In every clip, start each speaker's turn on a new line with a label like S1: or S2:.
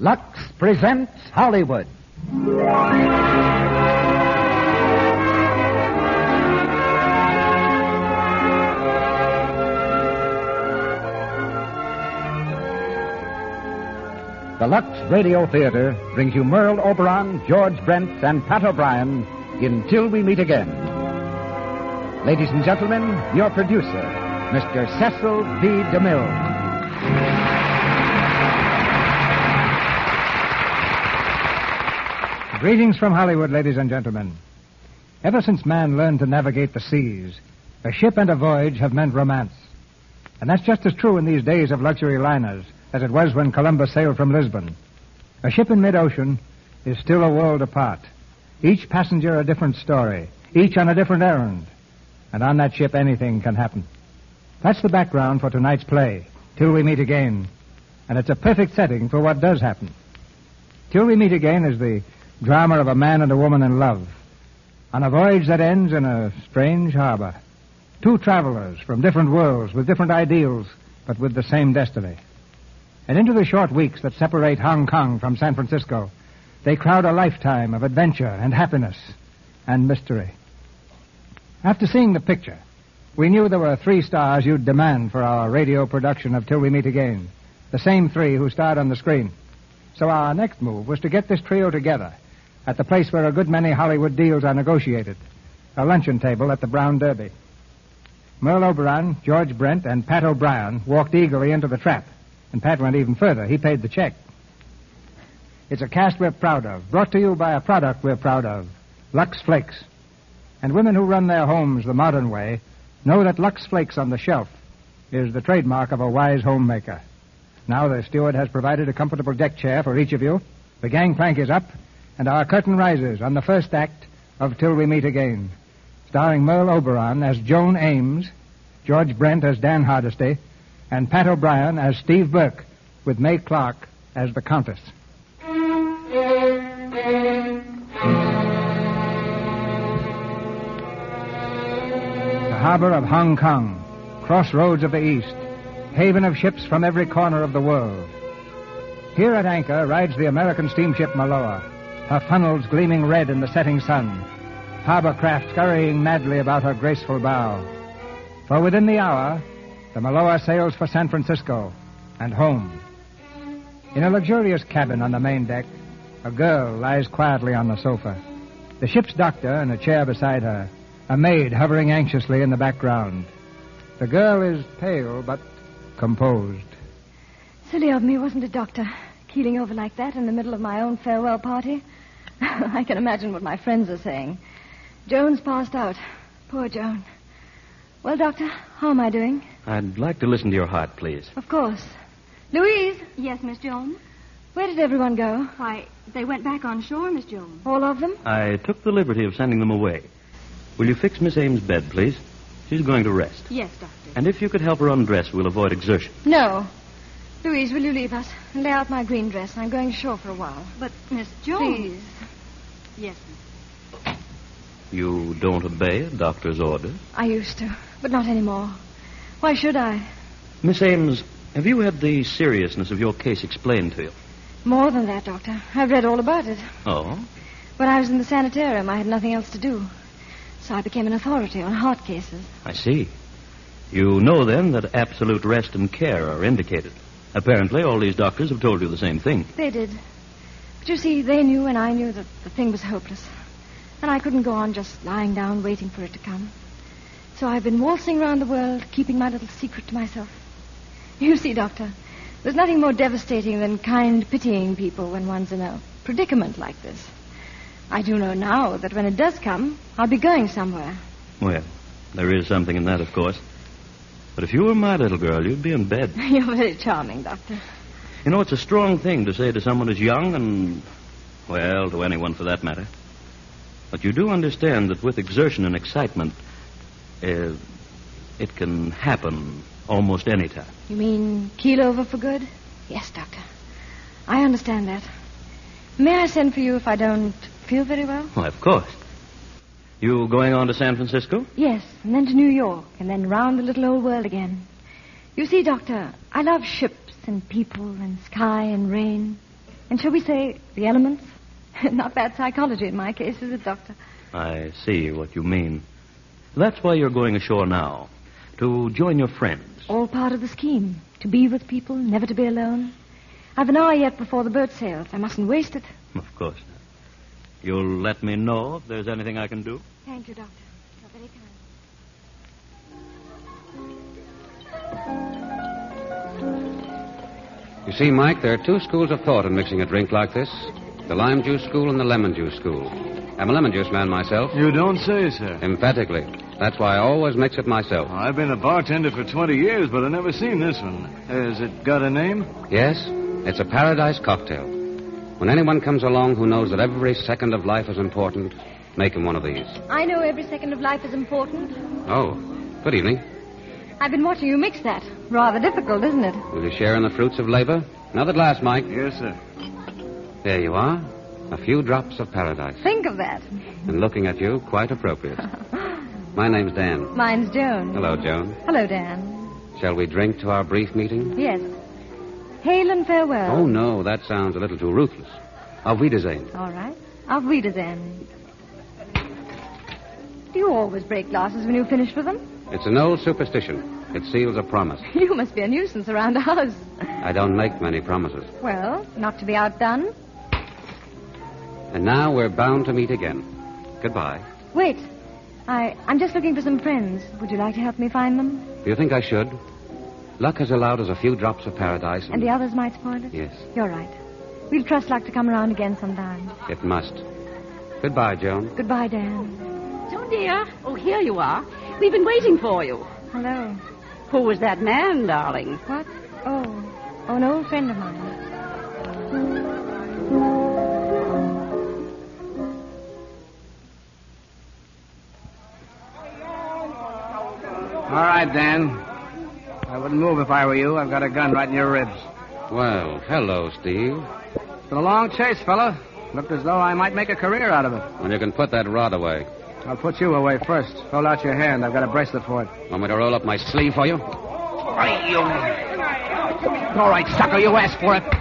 S1: Lux presents Hollywood. The Lux Radio Theater brings you Merle Oberon, George Brent, and Pat O'Brien in Till We Meet Again. Ladies and gentlemen, your producer, Mr. Cecil B. DeMille.
S2: Greetings from Hollywood, ladies and gentlemen. Ever since man learned to navigate the seas, a ship and a voyage have meant romance. And that's just as true in these days of luxury liners as it was when Columbus sailed from Lisbon. A ship in mid-ocean is still a world apart. Each passenger a different story, each on a different errand. And on that ship, anything can happen. That's the background for tonight's play, Till We Meet Again. And it's a perfect setting for what does happen. Till We Meet Again is the drama of a man and a woman in love on a voyage that ends in a strange harbor. Two travelers from different worlds with different ideals, but with the same destiny. And into the short weeks that separate Hong Kong from San Francisco, they crowd a lifetime of adventure and happiness and mystery. After seeing the picture, we knew there were 3 stars you'd demand for our radio production of Till We Meet Again, the same 3 who starred on the screen. So our next move was to get this trio together at the place where a good many Hollywood deals are negotiated, a luncheon table at the Brown Derby. Merle Oberon, George Brent, and Pat O'Brien walked eagerly into the trap, and Pat went even further. He paid the check. It's a cast we're proud of, brought to you by a product we're proud of, Lux Flakes. And women who run their homes the modern way know that Lux Flakes on the shelf is the trademark of a wise homemaker. Now the steward has provided a comfortable deck chair for each of you. The gangplank is up, and our curtain rises on the first act of Till We Meet Again, starring Merle Oberon as Joan Ames, George Brent as Dan Hardesty, and Pat O'Brien as Steve Burke, with May Clark as the Countess. The harbor of Hong Kong, crossroads of the East, haven of ships from every corner of the world. Here at anchor rides the American steamship Maloa, her funnels gleaming red in the setting sun, harbor craft scurrying madly about her graceful bow. For within the hour, the Maloa sails for San Francisco and home. In a luxurious cabin on the main deck, a girl lies quietly on the sofa. The ship's doctor in a chair beside her, a maid hovering anxiously in the background. The girl is pale but composed.
S3: Silly of me, wasn't it, Doctor? Keeling over like that in the middle of my own farewell party. I can imagine what my friends are saying. Joan's passed out. Poor Joan. Well, Doctor, how am I doing?
S4: I'd like to listen to your heart, please.
S3: Of course. Louise?
S5: Yes, Miss Jones?
S3: Where did everyone go?
S5: Why, they went back on shore, Miss Jones.
S3: All of them?
S4: I took the liberty of sending them away. Will you fix Miss Ames' bed, please? She's going to rest.
S5: Yes, Doctor.
S4: And if you could help her undress, we'll avoid exertion.
S3: No. Louise, will you leave us and lay out my green dress? I'm going ashore for a while.
S5: But, Miss Jones...
S3: Please.
S5: Yes, Miss.
S4: You don't obey a doctor's orders?
S3: I used to, but not anymore. Why should I?
S4: Miss Ames, have you had the seriousness of your case explained to you?
S3: More than that, Doctor. I've read all about it.
S4: Oh?
S3: When I was in the sanitarium, I had nothing else to do. So I became an authority on heart cases.
S4: I see. You know, then, that absolute rest and care are indicated. Apparently, all these doctors have told you the same thing.
S3: They did. But you see, they knew and I knew that the thing was hopeless. And I couldn't go on just lying down waiting for it to come. So I've been waltzing around the world, keeping my little secret to myself. You see, Doctor, there's nothing more devastating than kind, pitying people when one's in a predicament like this. I do know now that when it does come, I'll be going somewhere.
S4: Well, there is something in that, of course. But if you were my little girl, you'd be in bed.
S3: You're very charming, Doctor.
S4: You know, it's a strong thing to say to someone as young and, well, to anyone for that matter. But you do understand that with exertion and excitement, it can happen almost any time.
S3: You mean keel over for good? Yes, Doctor. I understand that. May I send for you if I don't feel very well?
S4: Why, of course. You going on to San Francisco?
S3: Yes, and then to New York, and then round the little old world again. You see, Doctor, I love ships and people and sky and rain. And shall we say the elements? Not bad psychology in my case, is it, Doctor?
S4: I see what you mean. That's why you're going ashore now. To join your friends.
S3: All part of the scheme. To be with people, never to be alone. I've an hour yet before the boat sails. I mustn't waste it.
S4: Of course. You'll let me know if there's anything I can do?
S3: Thank you, Doctor. You're very kind.
S6: You see, Mike, there are two schools of thought in mixing a drink like this. The lime juice school and the lemon juice school. I'm a lemon juice man myself.
S7: You don't say, sir.
S6: Emphatically. That's why I always mix it myself.
S7: I've been a bartender for 20 years, but I've never seen this one. Has it got a name?
S6: Yes, it's a paradise cocktail. When anyone comes along who knows that every second of life is important, make him one of these.
S3: I know every second of life is important.
S6: Oh, good evening.
S3: I've been watching you mix that. Rather difficult, isn't it?
S6: Will you share in the fruits of labor? Another glass, Mike.
S7: Yes, sir.
S6: There you are. A few drops of paradise.
S3: Think of that.
S6: And looking at you, quite appropriate. My name's Dan.
S3: Mine's Joan.
S6: Hello, Joan.
S3: Hello, Dan.
S6: Shall we drink to our brief meeting?
S3: Yes. Hail and farewell.
S6: Oh, no, that sounds a little too ruthless. Auf Wiedersehen.
S3: All right. Auf Wiedersehen. Do you always break glasses when you finish with them?
S6: It's an old superstition. It seals a promise.
S3: You must be a nuisance around the house.
S6: I don't make many promises.
S3: Well, not to be outdone.
S6: And now we're bound to meet again. Goodbye.
S3: Wait. I'm just looking for some friends. Would you like to help me find them?
S6: Do you think I should? Luck has allowed us a few drops of paradise.
S3: And the others might spoil it?
S6: Yes.
S3: You're right. We'll trust luck to come around again sometime.
S6: It must. Goodbye, Joan.
S3: Goodbye, Dan.
S8: Joan, dear. Oh, here you are. We've been waiting for you.
S3: Hello.
S8: Who was that man, darling?
S3: What? Oh, an old friend of mine.
S2: All right, Dan. I wouldn't move if I were you. I've got a gun right in your ribs.
S6: Well, hello, Steve.
S2: It's been a long chase, fella. Looked as though I might make a career out of it.
S6: When you can put that rod away.
S2: I'll put you away first. Hold out your hand. I've got a bracelet for it.
S6: Want me to roll up my sleeve for you?
S2: All right, sucker, you asked for it.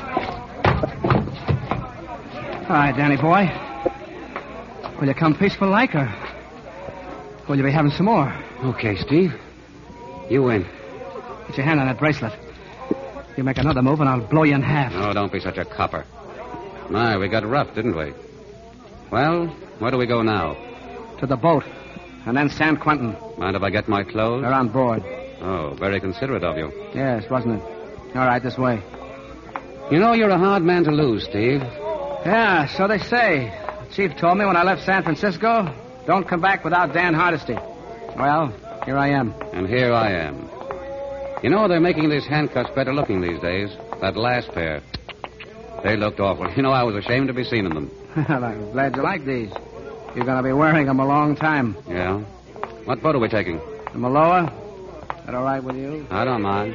S2: All right, Danny boy. Will you come peaceful like, or will you be having some more?
S6: Okay, Steve. You win.
S2: Put your hand on that bracelet. You make another move, and I'll blow you in half.
S6: Oh, don't be such a copper. My, we got rough, didn't we? Well, where do we go now?
S2: To the boat, and then San Quentin.
S6: Mind if I get my clothes?
S2: They're on board.
S6: Oh, very considerate of you.
S2: Yes, wasn't it? All right, this way.
S6: You know, you're a hard man to lose, Steve.
S2: Yeah, so they say. The chief told me when I left San Francisco, don't come back without Dan Hardesty. Well, here I am.
S6: And here I am. You know, they're making these handcuffs better looking these days. That last pair. They looked awful. You know, I was ashamed to be seen in them.
S2: Well, I'm glad you like these. You're going to be wearing them a long time.
S6: Yeah? What boat are we taking?
S2: The Maloa? Is that all right with you?
S6: I don't mind.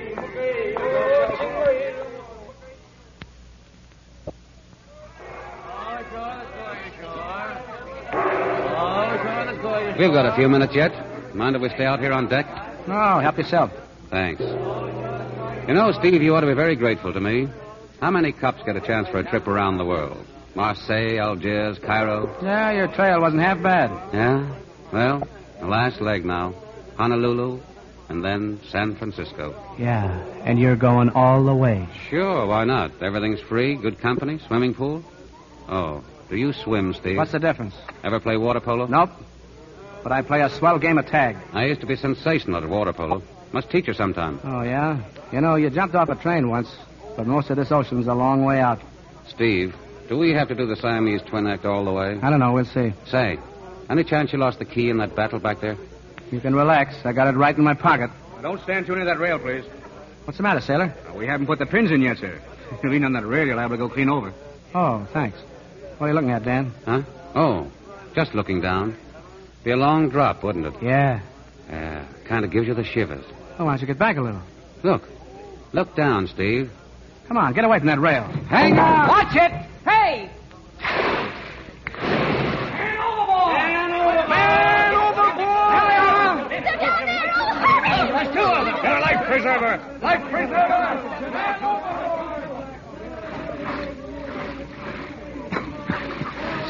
S6: We've got a few minutes yet. Mind if we stay out here on deck?
S2: No, help yourself.
S6: Thanks. You know, Steve, you ought to be very grateful to me. How many cops get a chance for a trip around the world? Marseille, Algiers, Cairo?
S2: Yeah, your trail wasn't half bad.
S6: Yeah? Well, the last leg now. Honolulu, and then San Francisco.
S2: Yeah, and you're going all the way.
S6: Sure, why not? Everything's free, good company, swimming pool. Oh, do you swim, Steve?
S2: What's the difference?
S6: Ever play water polo?
S2: Nope. But I play a swell game of tag.
S6: I used to be sensational at water polo. Must teach you sometime.
S2: Oh, yeah? You know, you jumped off a train once, but most of this ocean's a long way out.
S6: Steve, do we have to do the Siamese twin act all the way?
S2: I don't know. We'll see.
S6: Say, any chance you lost the key in that battle back there?
S2: You can relax. I got it right in my pocket.
S9: Don't stand too near that rail, please.
S2: What's the matter, sailor?
S9: We haven't put the pins in yet, sir. If you lean on that rail, you'll liable to go clean over.
S2: Oh, thanks. What are you looking at, Dan?
S6: Huh? Oh, just looking down. Be a long drop, wouldn't it?
S2: Yeah.
S6: Yeah, kind of gives you the shivers.
S2: Oh, why don't you get back a little?
S6: Look. Look down, Steve.
S2: Come on, get away from that rail.
S6: Hang on!
S2: Watch it!
S8: Hey!
S9: There's two of them. Get a life preserver. Life preserver.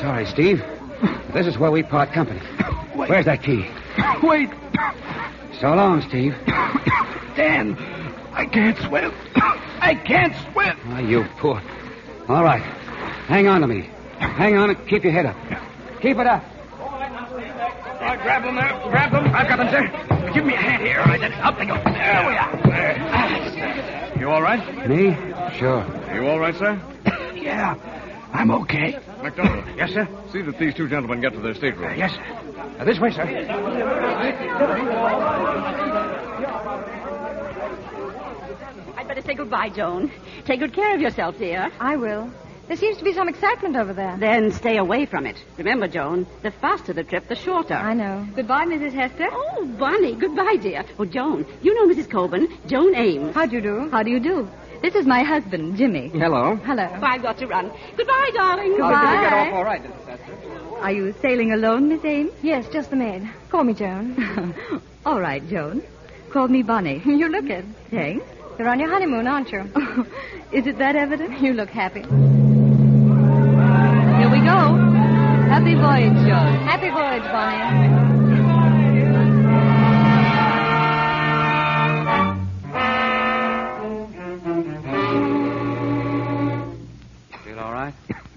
S6: sorry, Steve. This is where we part company.
S10: Wait.
S6: Where's that key?
S10: Wait.
S6: So long, Steve.
S10: Dan, I can't swim. I can't swim.
S6: Oh, you poor. All right. Hang on to me. Hang on and keep your head up. Keep it up.
S10: Grab them there. Grab them. I've got them, sir. Give me a hand here. All right, then. Up they go. There we are.
S7: You all right?
S6: Me? Sure.
S7: You all right, sir?
S10: Yeah, I'm okay.
S7: McDonald.
S10: Yes, sir?
S7: See that these two gentlemen get to their stateroom.
S10: Yes, sir. This way, sir.
S8: I'd better say goodbye, Joan. Take good care of yourself, dear.
S3: I will. There seems to be some excitement over there.
S8: Then stay away from it. Remember, Joan, the faster the trip, the shorter.
S3: I know.
S5: Goodbye, Mrs. Hester.
S8: Oh, Bonnie, goodbye, dear. Oh, Joan, you know Mrs. Coburn, Joan Ames.
S3: How do you do?
S5: How do you do? This is my husband, Jimmy.
S9: Hello.
S3: Hello.
S8: I've got to run. Goodbye, darling.
S5: Goodbye.
S9: Did you get off all right, Mrs. Hester?
S5: Are you sailing alone, Miss Ames?
S3: Yes, just the maid. Call me Joan.
S5: All right, Joan. Call me Bonnie.
S3: You look it.
S5: Thanks.
S3: You're on your honeymoon, aren't you?
S5: Is it that evident?
S3: You look happy.
S5: Here we go. Happy voyage, Joan.
S3: Happy voyage, Bonnie.
S6: Feel all right?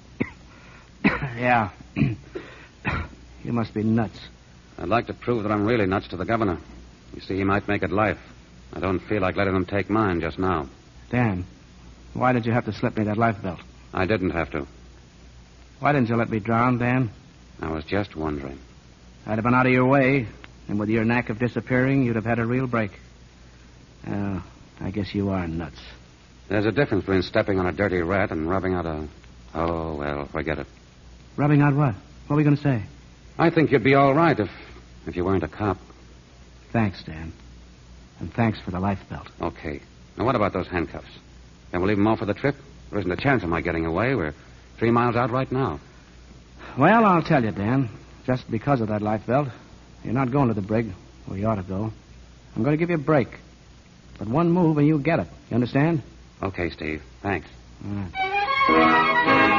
S9: Yeah. You must be nuts.
S6: I'd like to prove that I'm really nuts to the governor. You see, he might make it life. I don't feel like letting him take mine just now.
S9: Dan, why did you have to slip me that life belt?
S6: I didn't have to.
S9: Why didn't you let me drown, Dan?
S6: I was just wondering.
S9: I'd have been out of your way, and with your knack of disappearing, you'd have had a real break. Oh, I guess you are nuts.
S6: There's a difference between stepping on a dirty rat and rubbing out a... Oh, well, forget it.
S9: Rubbing out what? What are we going to say?
S6: I think you'd be all right if you weren't a cop.
S9: Thanks, Dan. And thanks for the life belt.
S6: Okay. Now, what about those handcuffs? Can we leave them off for the trip? There isn't a chance of my getting away. We're 3 miles out right now.
S9: Well, I'll tell you, Dan. Just because of that life belt, you're not going to the brig where you ought to go. I'm going to give you a break. But one move and you get it. You understand?
S6: Okay, Steve. Thanks.
S9: All right.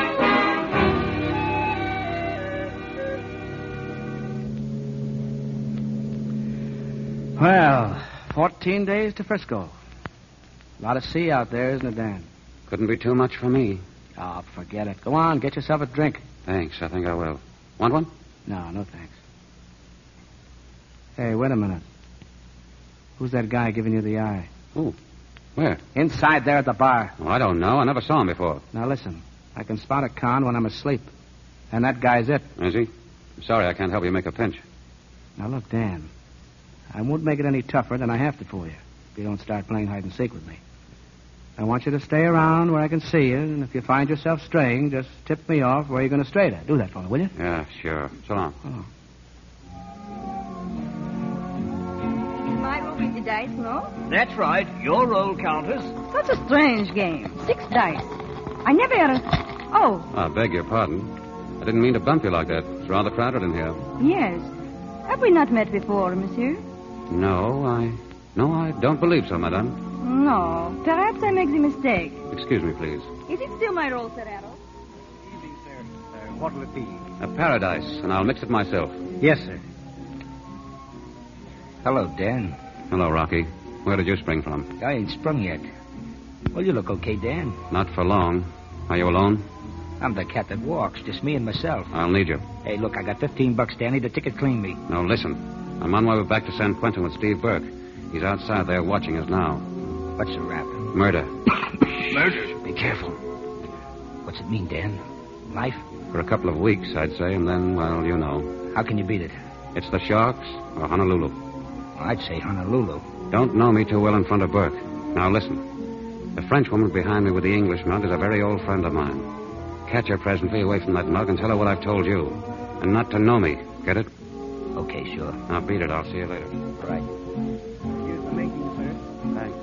S9: Well, 14 days to Frisco. A lot of sea out there, isn't it, Dan?
S6: Couldn't be too much for me.
S9: Oh, forget it. Go on, get yourself a drink.
S6: Thanks. I think I will. Want one?
S9: No thanks. Hey, wait a minute. Who's that guy giving you the eye?
S6: Who? Where?
S9: Inside there at the bar.
S6: Oh, I don't know. I never saw him before.
S9: Now, listen. I can spot a con when I'm asleep. And that guy's it.
S6: Is he? I'm sorry I can't help you make a pinch.
S9: Now, look, Dan. I won't make it any tougher than I have to for you if you don't start playing hide and seek with me. I want you to stay around where I can see you, and if you find yourself straying, just tip me off where you're going to stray to. Do that for me, will you?
S6: Yeah, sure. So long.
S9: Oh.
S5: My roll with the dice, no?
S10: That's right. Your roll, Countess.
S5: Such a strange game. 6 dice. I never had a... Oh,
S6: I beg your pardon. I didn't mean to bump you like that. It's rather crowded in here.
S5: yes. Have we not met before, monsieur?
S6: No, I don't believe so, madame.
S5: No. Perhaps I make the mistake.
S6: Excuse me, please.
S5: Is it still my roll, Sir Adolf?
S2: Evening, sir. What'll it be?
S6: A paradise, and I'll mix it myself.
S9: Yes, sir.
S10: Hello, Dan.
S6: Hello, Rocky. Where did you spring from?
S10: I ain't sprung yet. Well, you look okay, Dan.
S6: Not for long. Are you alone?
S10: I'm the cat that walks, just me and myself.
S6: I'll need you.
S10: Hey, look, I got $15, Danny. The ticket cleaned me.
S6: No, listen. I'm on my way back to San Quentin with Steve Burke. He's outside there watching us now.
S10: What's the rap?
S6: Murder.
S10: Murder? Be careful. What's it mean, Dan? Life?
S6: For a couple of weeks, I'd say, and then, well, you know.
S10: How can you beat it?
S6: It's the Sharks or Honolulu.
S10: Well, I'd say Honolulu.
S6: Don't know me too well in front of Burke. Now, listen. The Frenchwoman behind me with the English mug is a very old friend of mine. Catch her presently away from that mug and tell her what I've told you. And not to know me. Get it?
S10: Okay, sure.
S6: Now, beat it. I'll see you later.
S10: All right.
S9: Here's the making, sir.
S6: Thanks.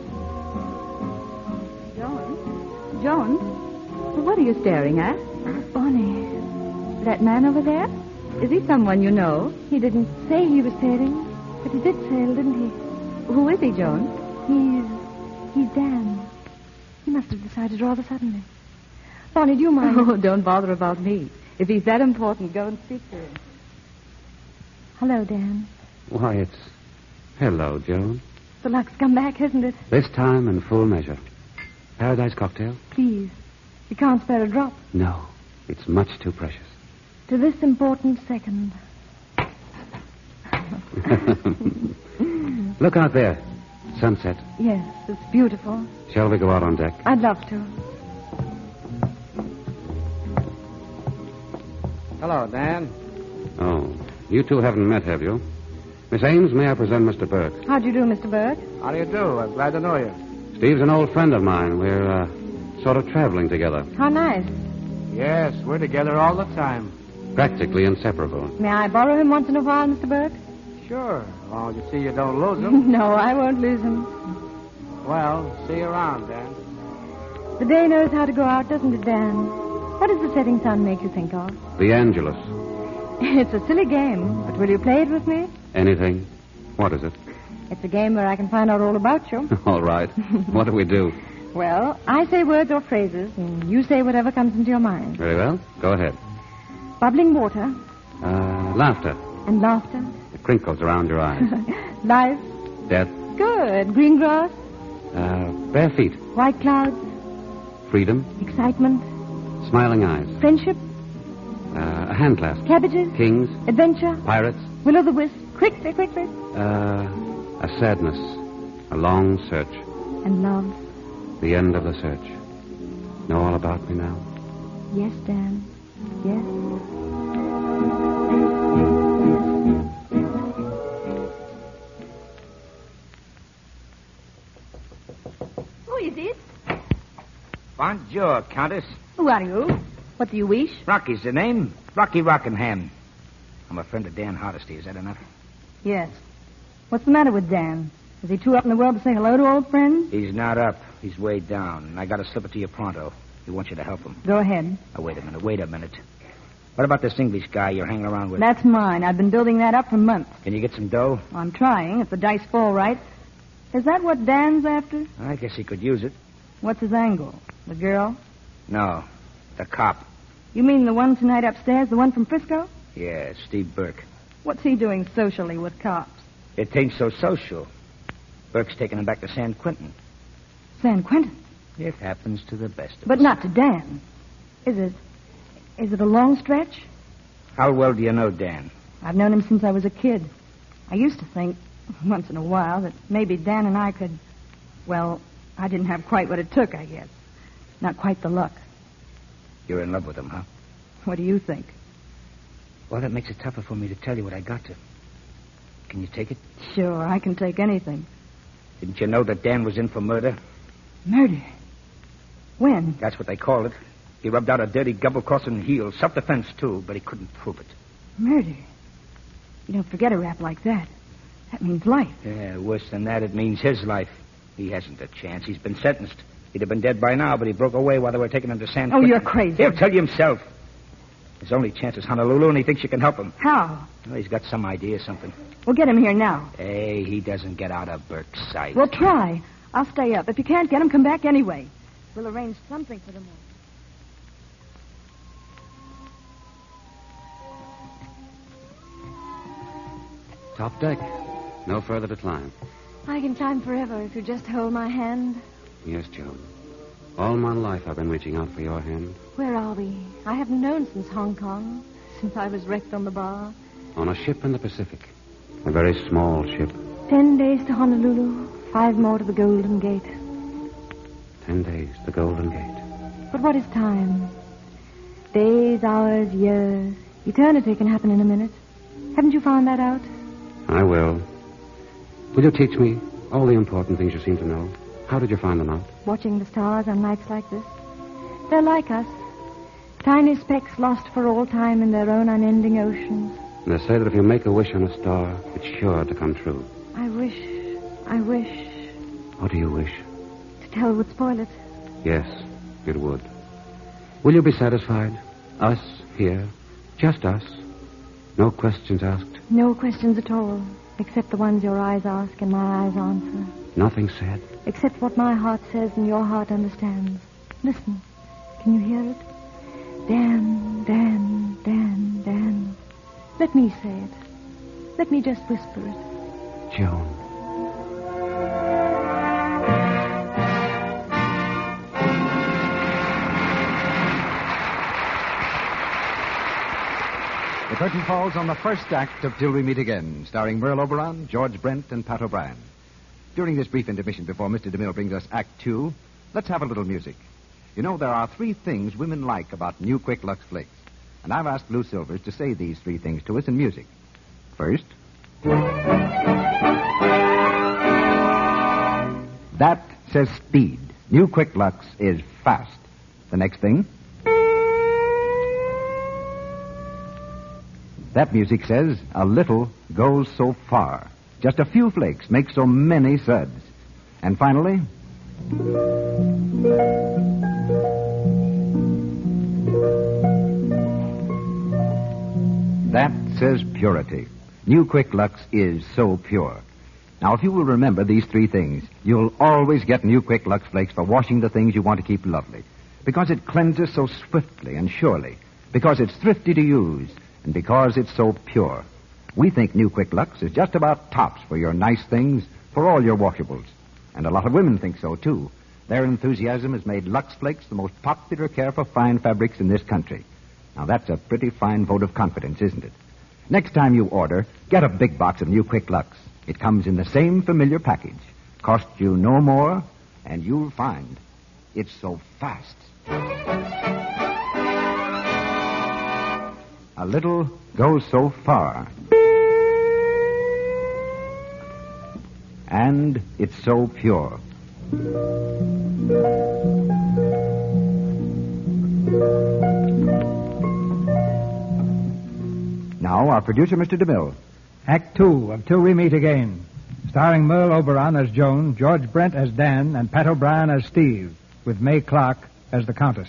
S5: Joan, what are you staring at?
S3: Bonnie.
S5: That man over there? Is he someone you know?
S3: He didn't say he was sailing, but he did sail, didn't he?
S5: Who is he, Joan?
S3: He's Dan. He must have decided rather suddenly. Bonnie, do you mind?
S5: Oh, don't bother about me. If he's that important, go and speak to him.
S3: Hello, Dan.
S6: Why, it's... Hello, Joan.
S3: The luck's come back, hasn't it?
S6: This time in full measure. Paradise cocktail?
S3: Please. You can't spare a drop.
S6: No. It's much too precious.
S3: To this important second.
S6: Look out there. Sunset.
S3: Yes, it's beautiful.
S6: Shall we go out on deck?
S3: I'd love to.
S9: Hello, Dan.
S6: Oh. You two haven't met, have you? Miss Ames, may I present Mr. Burke?
S3: How do you do, Mr. Burke?
S9: How do you do? I'm glad to know you.
S6: Steve's an old friend of mine. We're, sort of traveling together.
S3: How nice.
S9: Yes, we're together all the time.
S6: Practically inseparable.
S3: May I borrow him once in a while, Mr. Burke?
S9: Sure, as long as you see you don't lose him.
S3: No, I won't lose him.
S9: Well, see you around, Dan.
S3: The day knows how to go out, doesn't it, Dan? What does the setting sun make you think of?
S6: The Angelus.
S3: It's a silly game, but will you play it with me?
S6: Anything? What is it?
S3: It's a game where I can find out all about you.
S6: All right. What do we do?
S3: Well, I say words or phrases, and you say whatever comes into your mind.
S6: Very well. Go ahead.
S3: Bubbling water.
S6: Laughter.
S3: And laughter.
S6: The crinkles around your eyes.
S3: Life.
S6: Death.
S3: Good. Green grass.
S6: Bare feet.
S3: White clouds.
S6: Freedom.
S3: Excitement.
S6: Smiling eyes.
S3: Friendship.
S6: A hand clasp.
S3: Cabbages.
S6: Kings.
S3: Adventure.
S6: Pirates.
S3: Will-o'-the-wisp. Quickly, quickly.
S6: A sadness. A long search.
S3: And love.
S6: The end of the search. Know all about me now?
S3: Yes, Dan. Yes.
S8: Who is it?
S10: Bonjour, Countess.
S8: Who are you? What do you wish?
S10: Rocky's the name. Rocky Rockingham. I'm a friend of Dan Hardesty. Is that enough?
S5: Yes. What's the matter with Dan? Is he too up in the world to say hello to old friends?
S10: He's not up. He's way down. And I got to slip it to you pronto. He wants you to help him.
S5: Go ahead.
S10: Now, wait a minute. What about this English guy you're hanging around with?
S5: That's mine. I've been building that up for months.
S10: Can you get some dough?
S5: I'm trying, if the dice fall right. Is that what Dan's after?
S10: I guess he could use it.
S5: What's his angle? The girl?
S10: No, the cop.
S5: You mean the one tonight upstairs, the one from Frisco?
S10: Yeah, Steve Burke.
S5: What's he doing socially with cops?
S10: It ain't so social. Burke's taking him back to San Quentin.
S5: San Quentin?
S10: It happens to the best of
S5: But
S10: us.
S5: not to Dan. Is it a long stretch?
S10: How well do you know Dan?
S5: I've known him since I was a kid. I used to think, once in a while, that maybe Dan and I could... Well, I didn't have quite what it took, I guess. Not quite the luck.
S10: You're in love with him, huh?
S5: What do you think?
S10: Well, that makes it tougher for me to tell you what I got to. Can you take it?
S5: Sure, I can take anything.
S10: Didn't you know that Dan was in for murder?
S5: Murder? When?
S10: That's what they call it. He rubbed out a dirty double-crossing heel. Self-defense, too, but he couldn't prove it.
S5: Murder? You don't forget a rap like that. That means life.
S10: Yeah, worse than that, it means his life. He hasn't a chance. He's been sentenced. He'd have been dead by now, but he broke away while they were taking him to San Quentin.
S5: Oh, you're crazy.
S10: He'll tell you himself. His only chance is Honolulu, and he thinks you can help him.
S5: How?
S10: Well, he's got some idea, something.
S5: We'll get him here now.
S10: Hey, he doesn't get out of Burke's sight.
S5: We'll try. I'll stay up. If you can't get him, come back anyway. We'll arrange something for the morning.
S6: Top deck. No further to climb.
S3: I can climb forever if you just hold my hand.
S6: Yes, Joan. All my life I've been reaching out for your hand.
S3: Where are we? I haven't known since Hong Kong, since I was wrecked on the bar.
S6: On a ship in the Pacific. A very small ship.
S3: 10 days to Honolulu, 5 more to the Golden Gate.
S6: 10 days, the Golden Gate.
S3: But what is time? Days, hours, years. Eternity can happen in a minute. Haven't you found that out?
S6: I will. Will you teach me all the important things you seem to know? How did you find them out?
S3: Watching the stars on nights like this. They're like us. Tiny specks lost for all time in their own unending oceans.
S6: And they say that if you make a wish on a star, it's sure to come true.
S3: I wish.
S6: What do you wish?
S3: To tell would spoil it.
S6: Yes, it would. Will you be satisfied? Us, here, just us. No questions asked.
S3: No questions at all, except the ones your eyes ask and my eyes answer.
S6: Nothing said.
S3: Except what my heart says and your heart understands. Listen. Can you hear it? Dan, Dan, Let me say it. Let me just whisper it.
S6: Joan.
S1: The curtain falls on the first act of Till We Meet Again, starring Merle Oberon, George Brent, and Pat O'Brien. During this brief intermission before Mr. DeMille brings us Act 2, let's have a little music. You know, there are 3 things women like about New Quick Lux Flakes. And I've asked Lou Silvers to say these 3 things to us in music. First, that says speed. New Quick Lux is fast. The next thing, that music says a little goes so far. Just a few flakes make so many suds. And finally, that says purity. New Quick Lux is so pure. Now, if you will remember these 3 things, you'll always get New Quick Lux Flakes for washing the things you want to keep lovely. Because it cleanses so swiftly and surely. Because it's thrifty to use. And because it's so pure. We think New Quick Lux is just about tops for your nice things, for all your washables. And a lot of women think so, too. Their enthusiasm has made Lux Flakes the most popular care for fine fabrics in this country. Now, that's a pretty fine vote of confidence, isn't it? Next time you order, get a big box of New Quick Lux. It comes in the same familiar package. Costs you no more, and you'll find it's so fast. A little goes so far. And it's so pure. Now, our producer, Mr. DeMille.
S2: Act 2 of Till We Meet Again, starring Merle Oberon as Joan, George Brent as Dan, and Pat O'Brien as Steve, with May Clark as the Countess.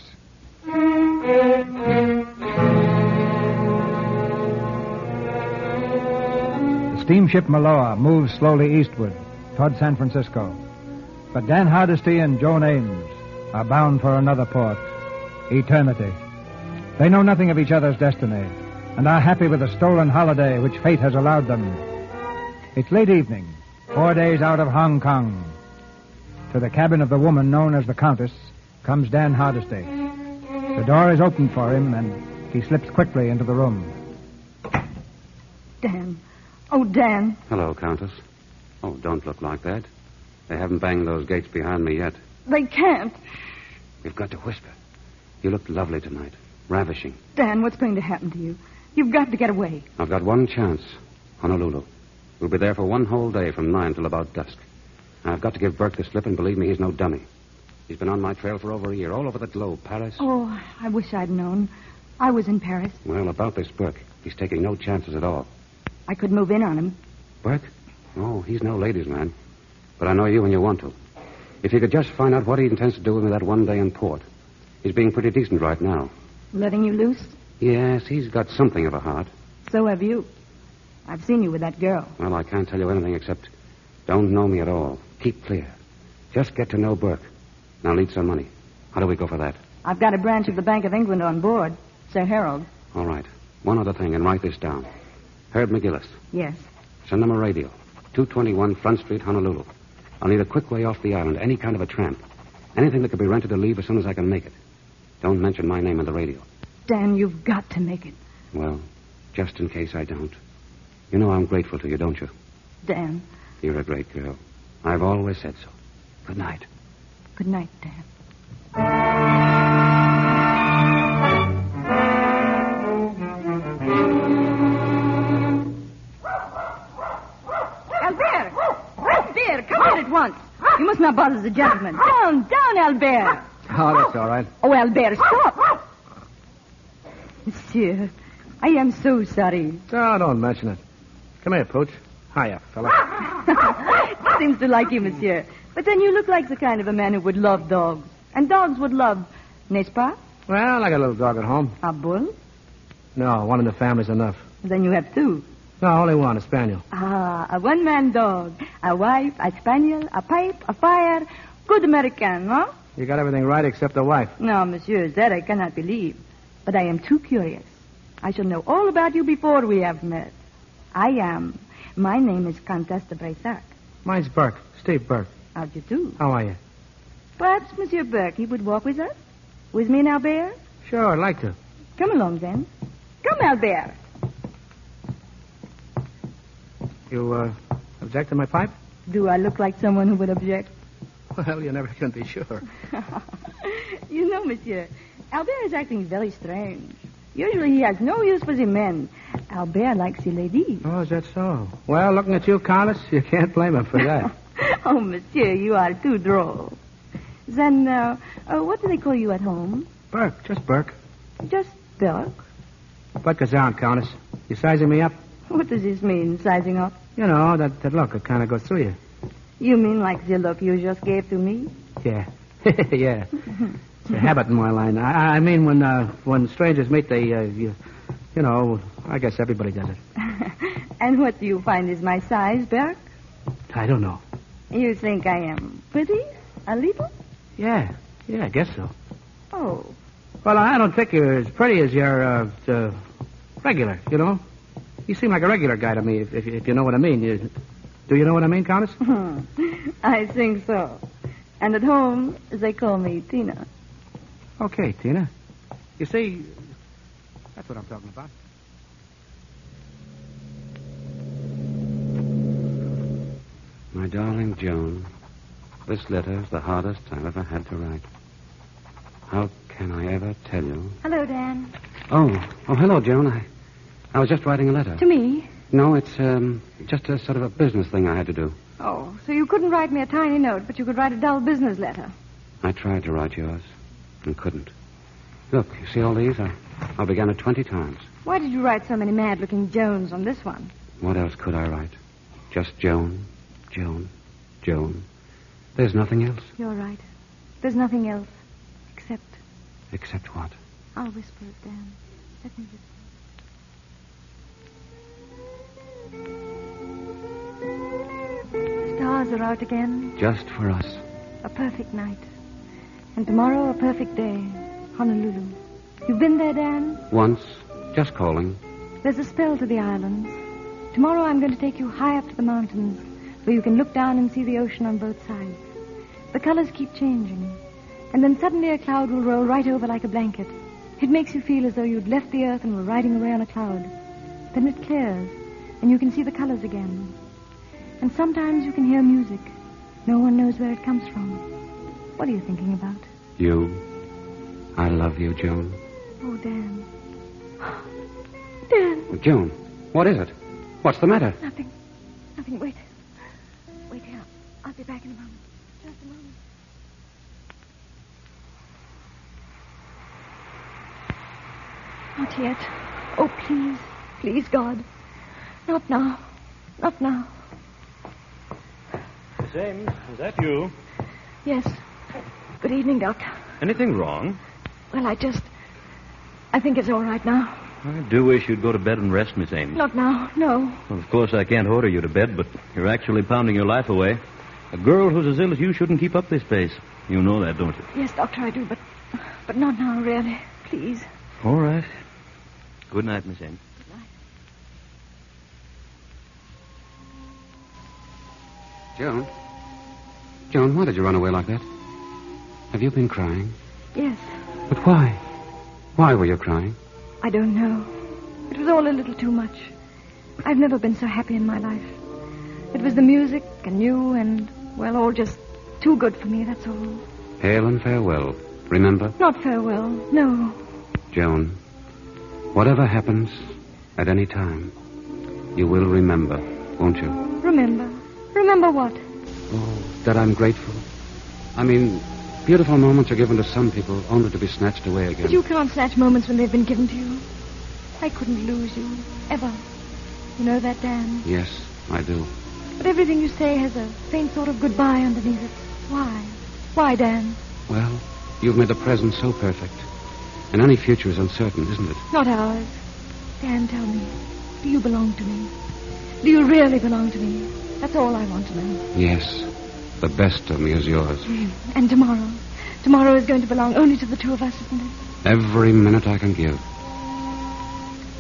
S2: The steamship Maloa moves slowly eastward toward San Francisco. But Dan Hardesty and Joan Ames are bound for another port, eternity. They know nothing of each other's destiny and are happy with the stolen holiday which fate has allowed them. It's late evening, 4 days out of Hong Kong. To the cabin of the woman known as the Countess comes Dan Hardesty. The door is opened for him, and he slips quickly into the room.
S5: Dan. Oh, Dan.
S6: Hello, Countess. Oh, don't look like that. They haven't banged those gates behind me yet.
S5: They can't.
S6: We've got to whisper. You looked lovely tonight. Ravishing.
S5: Dan, what's going to happen to you? You've got to get away.
S6: I've got one chance. Honolulu. We'll be there for 1 whole day from 9 till about dusk. I've got to give Burke the slip, and believe me, he's no dummy. He's been on my trail for over a year, all over the globe, Paris.
S5: Oh, I wish I'd known. I was in Paris.
S6: Well, about this Burke, he's taking no chances at all.
S5: I could move in on him.
S6: Burke? Oh, he's no ladies' man. But I know you when you want to. If you could just find out what he intends to do with me that one day in port. He's being pretty decent right now.
S5: Letting you loose?
S6: Yes, he's got something of a heart.
S5: So have you. I've seen you with that girl.
S6: Well, I can't tell you anything except don't know me at all. Keep clear. Just get to know Burke. Now lead some money. How do we go for that?
S5: I've got a branch of the Bank of England on board. Sir Harold.
S6: All right. One other thing, and write this down. Herb McGillis.
S5: Yes.
S6: Send him a radio. 221 Front Street, Honolulu. I'll need a quick way off the island, any kind of a tramp. Anything that could be rented to leave as soon as I can make it. Don't mention my name on the radio.
S5: Dan, you've got to make it.
S6: Well, just in case I don't. You know I'm grateful to you, don't you?
S5: Dan.
S6: You're a great girl. I've always said so. Good night.
S5: Good night, Dan. Albert, come in at once. You must not bother the gentleman. Down, Albert.
S9: Oh, that's all right.
S5: Oh, Albert, stop. Monsieur, I am so sorry.
S9: Oh, don't mention it. Come here, Pooch. Hiya, fella.
S5: Seems to like you, monsieur. But then you look like the kind of a man who would love dogs. And dogs would love, n'est-ce pas?
S9: Well, I got a little dog at home.
S5: A bull?
S9: No, one in the family's enough.
S5: Then you have 2.
S9: No, only one, a spaniel.
S5: Ah, a one-man dog. A wife, a spaniel, a pipe, a fire. Good American, huh?
S9: You got everything right except the wife.
S5: No, monsieur, that I cannot believe. But I am too curious. I shall know all about you before we have met. My name is Countess de Brissac.
S9: Mine's Burke. Steve Burke.
S5: How do you do?
S9: How are you?
S5: Perhaps Monsieur Burke, he would walk with us? With me and Albert?
S9: Sure, I'd like to.
S5: Come along, then. Come, Albert.
S9: You, object to my pipe?
S5: Do I look like someone who would object?
S9: Well, you never can be sure.
S5: You know, Monsieur, Albert is acting very strange. Usually he has no use for the men. Albert likes the ladies.
S9: Oh, is that so? Well, looking at you, Countess, you can't blame him for that.
S5: Oh, Monsieur, you are too droll. Then, what do they call you at home?
S9: Burke, just Burke.
S5: Just Burke?
S9: What goes on, Countess? You sizing me up?
S5: What does this mean, sizing up?
S9: You know, that look that kind of goes through you.
S5: You mean like the look you just gave to me?
S9: Yeah. Yeah. It's a habit in my line. I mean, when strangers meet, they, you know, I guess everybody does it.
S5: And what do you find is my size, Burke?
S9: I don't know.
S5: You think I am pretty? A little?
S9: Yeah, I guess so.
S5: Oh.
S9: Well, I don't think you're as pretty as you're, regular, you know? You seem like a regular guy to me, if you know what I mean. Do you know what I mean, Countess?
S5: I think so. And at home, they call me Tina.
S9: Okay, Tina. You see, that's what I'm talking about.
S6: My darling Joan, this letter is the hardest I've ever had to write. How can I ever tell you?
S3: Hello, Dan.
S6: Oh, hello, Joan. I was just writing a letter.
S3: To me?
S6: No, it's just a sort of a business thing I had to do.
S3: Oh, so you couldn't write me a tiny note, but you could write a dull business letter.
S6: I tried to write yours and couldn't. Look, you see all these? I began it 20 times.
S3: Why did you write so many mad-looking Joans on this one?
S6: What else could I write? Just Joan, Joan, Joan. There's nothing else.
S3: You're right. There's nothing else. Except...
S6: Except what?
S3: I'll whisper it, Dan. Let me whisper. Stars are out again.
S6: Just for us.
S3: A perfect night. And tomorrow a perfect day. Honolulu. You've been there, Dan?
S6: Once. Just calling.
S3: There's a spell to the islands. Tomorrow I'm going to take you high up to the mountains where you can look down and see the ocean on both sides. The colors keep changing. And then suddenly a cloud will roll right over like a blanket. It makes you feel as though you'd left the earth and were riding away on a cloud. Then it clears, and you can see the colors again. And sometimes you can hear music. No one knows where it comes from. What are you thinking about?
S6: You. I love you, Joan.
S3: Oh, Dan. Dan!
S6: Joan, what is it? What's the matter?
S3: Nothing. Wait. Wait here. I'll be back in a moment. Just a moment. Not yet. Oh, please. Please, God. Not now. Not now.
S4: Miss Ames, is that you?
S3: Yes. Good evening, Doctor.
S4: Anything wrong?
S3: Well, I think it's all right now.
S4: I do wish you'd go to bed and rest, Miss Ames.
S3: Not now, no.
S4: Well, of course, I can't order you to bed, but you're actually pounding your life away. A girl who's as ill as you shouldn't keep up this pace. You know that, don't you?
S3: Yes, Doctor, I do, but not now, really. Please.
S4: All right. Good night, Miss Ames.
S3: Good night.
S6: Joan, why did you run away like that? Have you been crying?
S3: Yes.
S6: But why? Why were you crying?
S3: I don't know. It was all a little too much. I've never been so happy in my life. It was the music and you and, well, all just too good for me, that's all.
S6: Hail and farewell. Remember?
S3: Not farewell, no.
S6: Joan, whatever happens at any time, you will remember, won't you?
S3: Remember? Remember what?
S6: Oh, that I'm grateful. I mean, beautiful moments are given to some people only to be snatched away again.
S3: But you can't snatch moments when they've been given to you. I couldn't lose you, ever. You know that, Dan?
S6: Yes, I do.
S3: But everything you say has a faint sort of goodbye underneath it. Why? Why, Dan?
S6: Well, you've made the present so perfect. And any future is uncertain, isn't it?
S3: Not ours. Dan, tell me, do you belong to me? Do you really belong to me? That's all I want to know.
S6: Yes. The best of me is yours.
S3: And tomorrow? Tomorrow is going to belong only to the two of us, isn't it?
S6: Every minute I can give.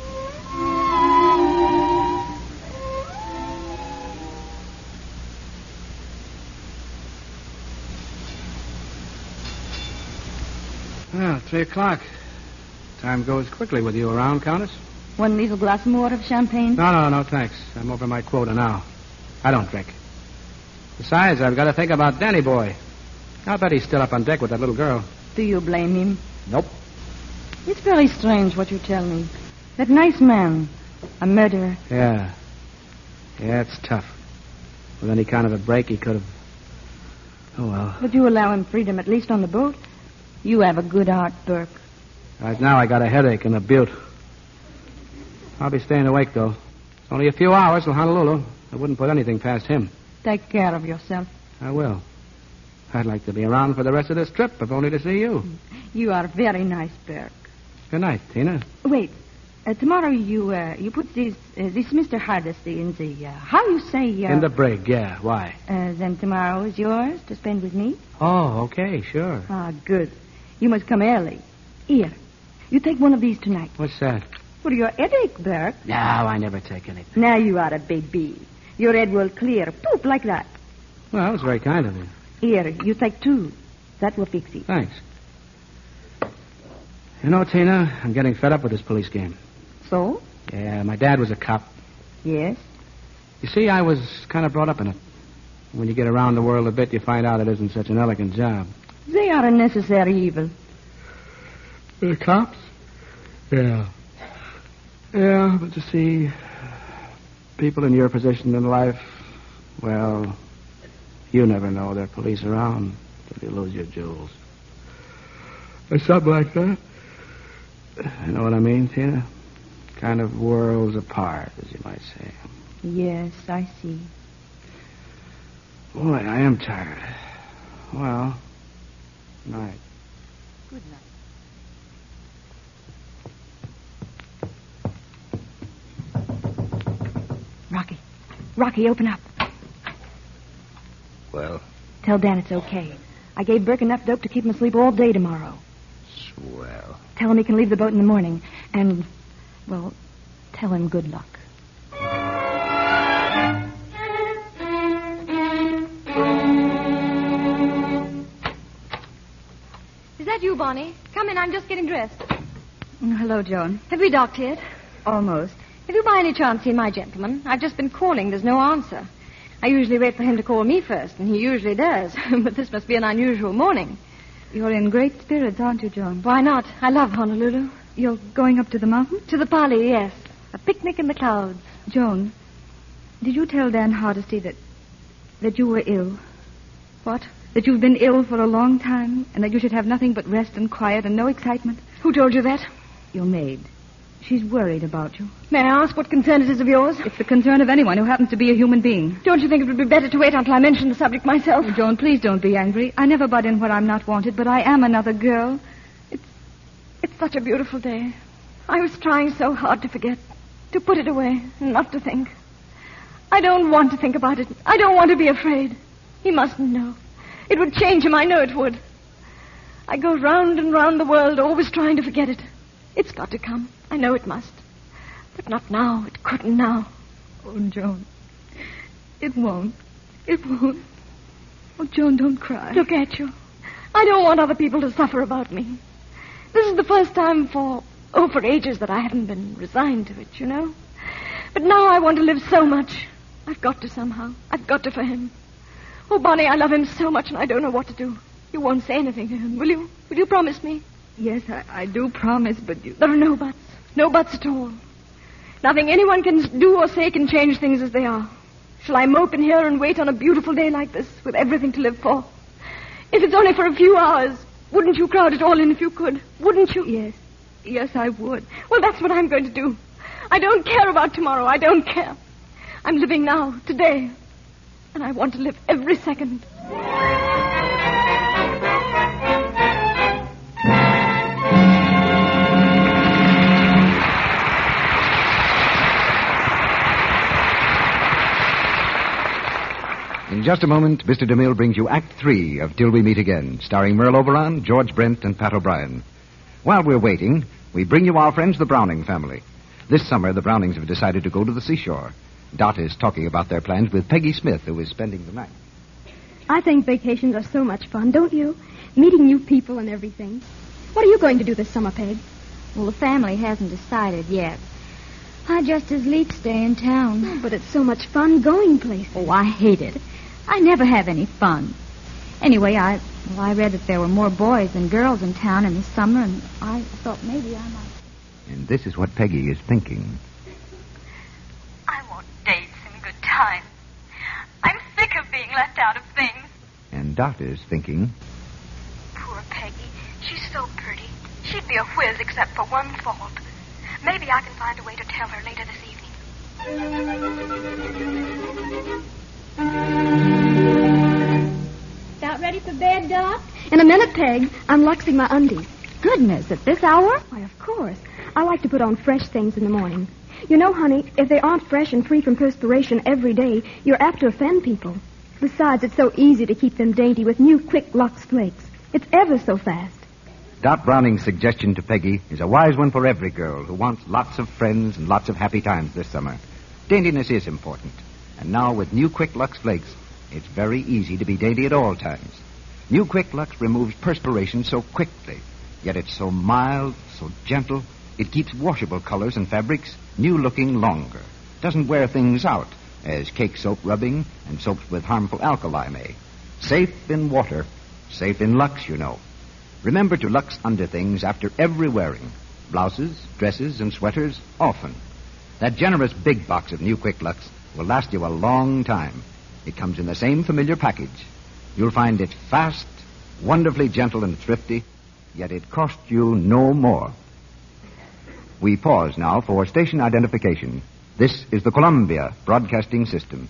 S9: Well, 3 o'clock. Time goes quickly with you around, Countess.
S5: One little glass more of champagne?
S9: No, thanks. I'm over my quota now. I don't drink. Besides, I've got to think about Danny boy. I'll bet he's still up on deck with that little girl.
S5: Do you blame him?
S9: Nope.
S5: It's very strange what you tell me. That nice man, a murderer.
S9: Yeah, it's tough. With any kind of a break, he could have... Oh, well.
S5: Would you allow him freedom, at least on the boat? You have a good heart, Burke.
S9: Right now, I got a headache and a butte. I'll be staying awake, though. It's only a few hours till Honolulu. I wouldn't put anything past him.
S5: Take care of yourself.
S9: I will. I'd like to be around for the rest of this trip, if only to see you.
S5: You are very nice, Burke.
S9: Good night, Tina.
S5: Wait. Tomorrow you put this Mr. Hardesty in the, how you say...
S9: in the brig, yeah. Why?
S5: Then tomorrow is yours to spend with me?
S9: Oh, okay, sure.
S5: Ah, good. You must come early. Here. You take one of these tonight.
S9: What's that?
S5: For your headache, Burke.
S9: No, I never take anything.
S5: Now you are a baby. Your head will clear. Poop like that.
S9: Well, it's very kind of you.
S5: Here, you take 2. That will fix it.
S9: Thanks. You know, Tina, I'm getting fed up with this police game.
S5: So?
S9: Yeah, my dad was a cop.
S5: Yes?
S9: You see, I was kind of brought up in it. When you get around the world a bit, you find out it isn't such an elegant job.
S5: They are a necessary evil.
S9: The cops? Yeah. Yeah, but you see, people in your position in life, well, you never know there are police around till you lose your jewels. Or something like that. You know what I mean, Tina? Kind of worlds apart, as you might say.
S5: Yes, I see.
S9: Boy, I am tired. Well, night.
S5: Good night. Rocky, open up.
S11: Well?
S5: Tell Dan it's okay. I gave Burke enough dope to keep him asleep all day tomorrow.
S11: Swell.
S5: Tell him he can leave the boat in the morning. And, well, tell him good luck.
S3: Is that you, Bonnie? Come in, I'm just getting dressed.
S5: Hello, Joan.
S3: Have we docked yet?
S5: Almost.
S3: Have you by any chance seen my gentleman? I've just been calling. There's no answer. I usually wait for him to call me first, and he usually does. But this must be an unusual morning.
S5: You're in great spirits, aren't you, Joan?
S3: Why not? I love Honolulu.
S5: You're going up to the mountain?
S3: To the Pali, yes. A picnic in the clouds.
S5: Joan, did you tell Dan Hardesty that you were ill?
S3: What?
S5: That you've been ill for a long time, and that you should have nothing but rest and quiet and no excitement?
S3: Who told you that?
S5: Your maid. She's worried about you.
S3: May I ask what concern it is of yours?
S5: It's the concern of anyone who happens to be a human being.
S3: Don't you think it would be better to wait until I mention the subject myself?
S5: Oh, Joan, please don't be angry. I never butt in where I'm not wanted, but I am another girl.
S3: It's such a beautiful day. I was trying so hard to forget, to put it away, not to think. I don't want to think about it. I don't want to be afraid. He mustn't know. It would change him. I know it would. I go round and round the world, always trying to forget it. It's got to come. I know it must. But not now. It couldn't now.
S5: Oh, Joan. It won't. It won't. Oh, Joan, don't cry.
S3: Look at you. I don't want other people to suffer about me. This is the first time for ages that I haven't been resigned to it, you know. But now I want to live so much. I've got to somehow. I've got to for him. Oh, Bonnie, I love him so much and I don't know what to do. You won't say anything to him, will you? Will you promise me?
S5: Yes, I do promise, but you...
S3: There are no buts. No buts at all. Nothing anyone can do or say can change things as they are. Shall I mope in here and wait on a beautiful day like this with everything to live for? If it's only for a few hours, wouldn't you crowd it all in if you could? Wouldn't you?
S5: Yes. Yes, I would.
S3: Well, that's what I'm going to do. I don't care about tomorrow. I don't care. I'm living now, today. And I want to live every second.
S1: In just a moment, Mr. DeMille brings you Act 3 of Till We Meet Again, starring Merle Oberon, George Brent, and Pat O'Brien. While we're waiting, we bring you our friends, the Browning family. This summer, the Brownings have decided to go to the seashore. Dot is talking about their plans with Peggy Smith, who is spending the night.
S12: I think vacations are so much fun, don't you? Meeting new people and everything.
S11: What are you going to do this summer, Peg?
S5: Well, the family hasn't decided yet. I'd just as lief stay in town.
S11: Oh, but it's so much fun going places.
S5: Oh, I hate it. I never have any fun. Anyway, I read that there were more boys than girls in town in the summer, and I thought maybe I might.
S1: And this is what Peggy is thinking.
S12: I want dates and good times. I'm sick of being left out of things.
S1: And Dot is thinking,
S12: Poor Peggy. She's so pretty. She'd be a whiz except for one fault. Maybe I can find a way to tell her later this evening.
S11: About ready for bed, Doc? In a minute, Peg. I'm luxing my undies.
S5: Goodness, at this hour?
S11: Why, of course. I like to put on fresh things in the morning. You know, honey, if they aren't fresh and free from perspiration every day, you're apt to offend people. Besides, it's so easy to keep them dainty with new Quick Lux Flakes. It's ever so fast.
S1: Dot Browning's suggestion to Peggy is a wise one for every girl who wants lots of friends and lots of happy times this summer. Daintiness is important. And now with new Quick Lux Flakes, it's very easy to be dainty at all times. New Quick Lux removes perspiration so quickly, yet it's so mild, so gentle, it keeps washable colors and fabrics new-looking longer. Doesn't wear things out, as cake soap rubbing and soaps with harmful alkali may. Safe in water, safe in Lux, you know. Remember to Lux underthings after every wearing. Blouses, dresses, and sweaters, often. That generous big box of new Quick Lux will last you a long time. It comes in the same familiar package. You'll find it fast, wonderfully gentle and thrifty, yet it cost you no more. We pause now for station identification. This is the Columbia Broadcasting System.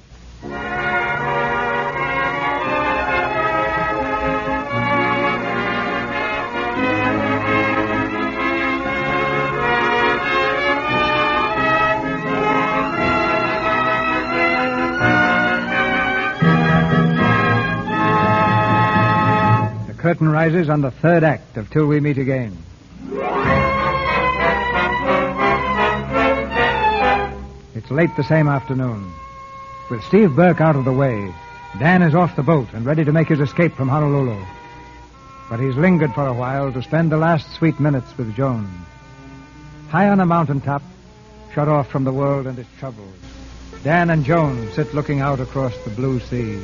S2: The curtain rises on the third act of Till We Meet Again. It's late the same afternoon. With Steve Burke out of the way, Dan is off the boat and ready to make his escape from Honolulu. But he's lingered for a while to spend the last sweet minutes with Joan. High on a mountaintop, shut off from the world and its troubles, Dan and Joan sit looking out across the blue sea.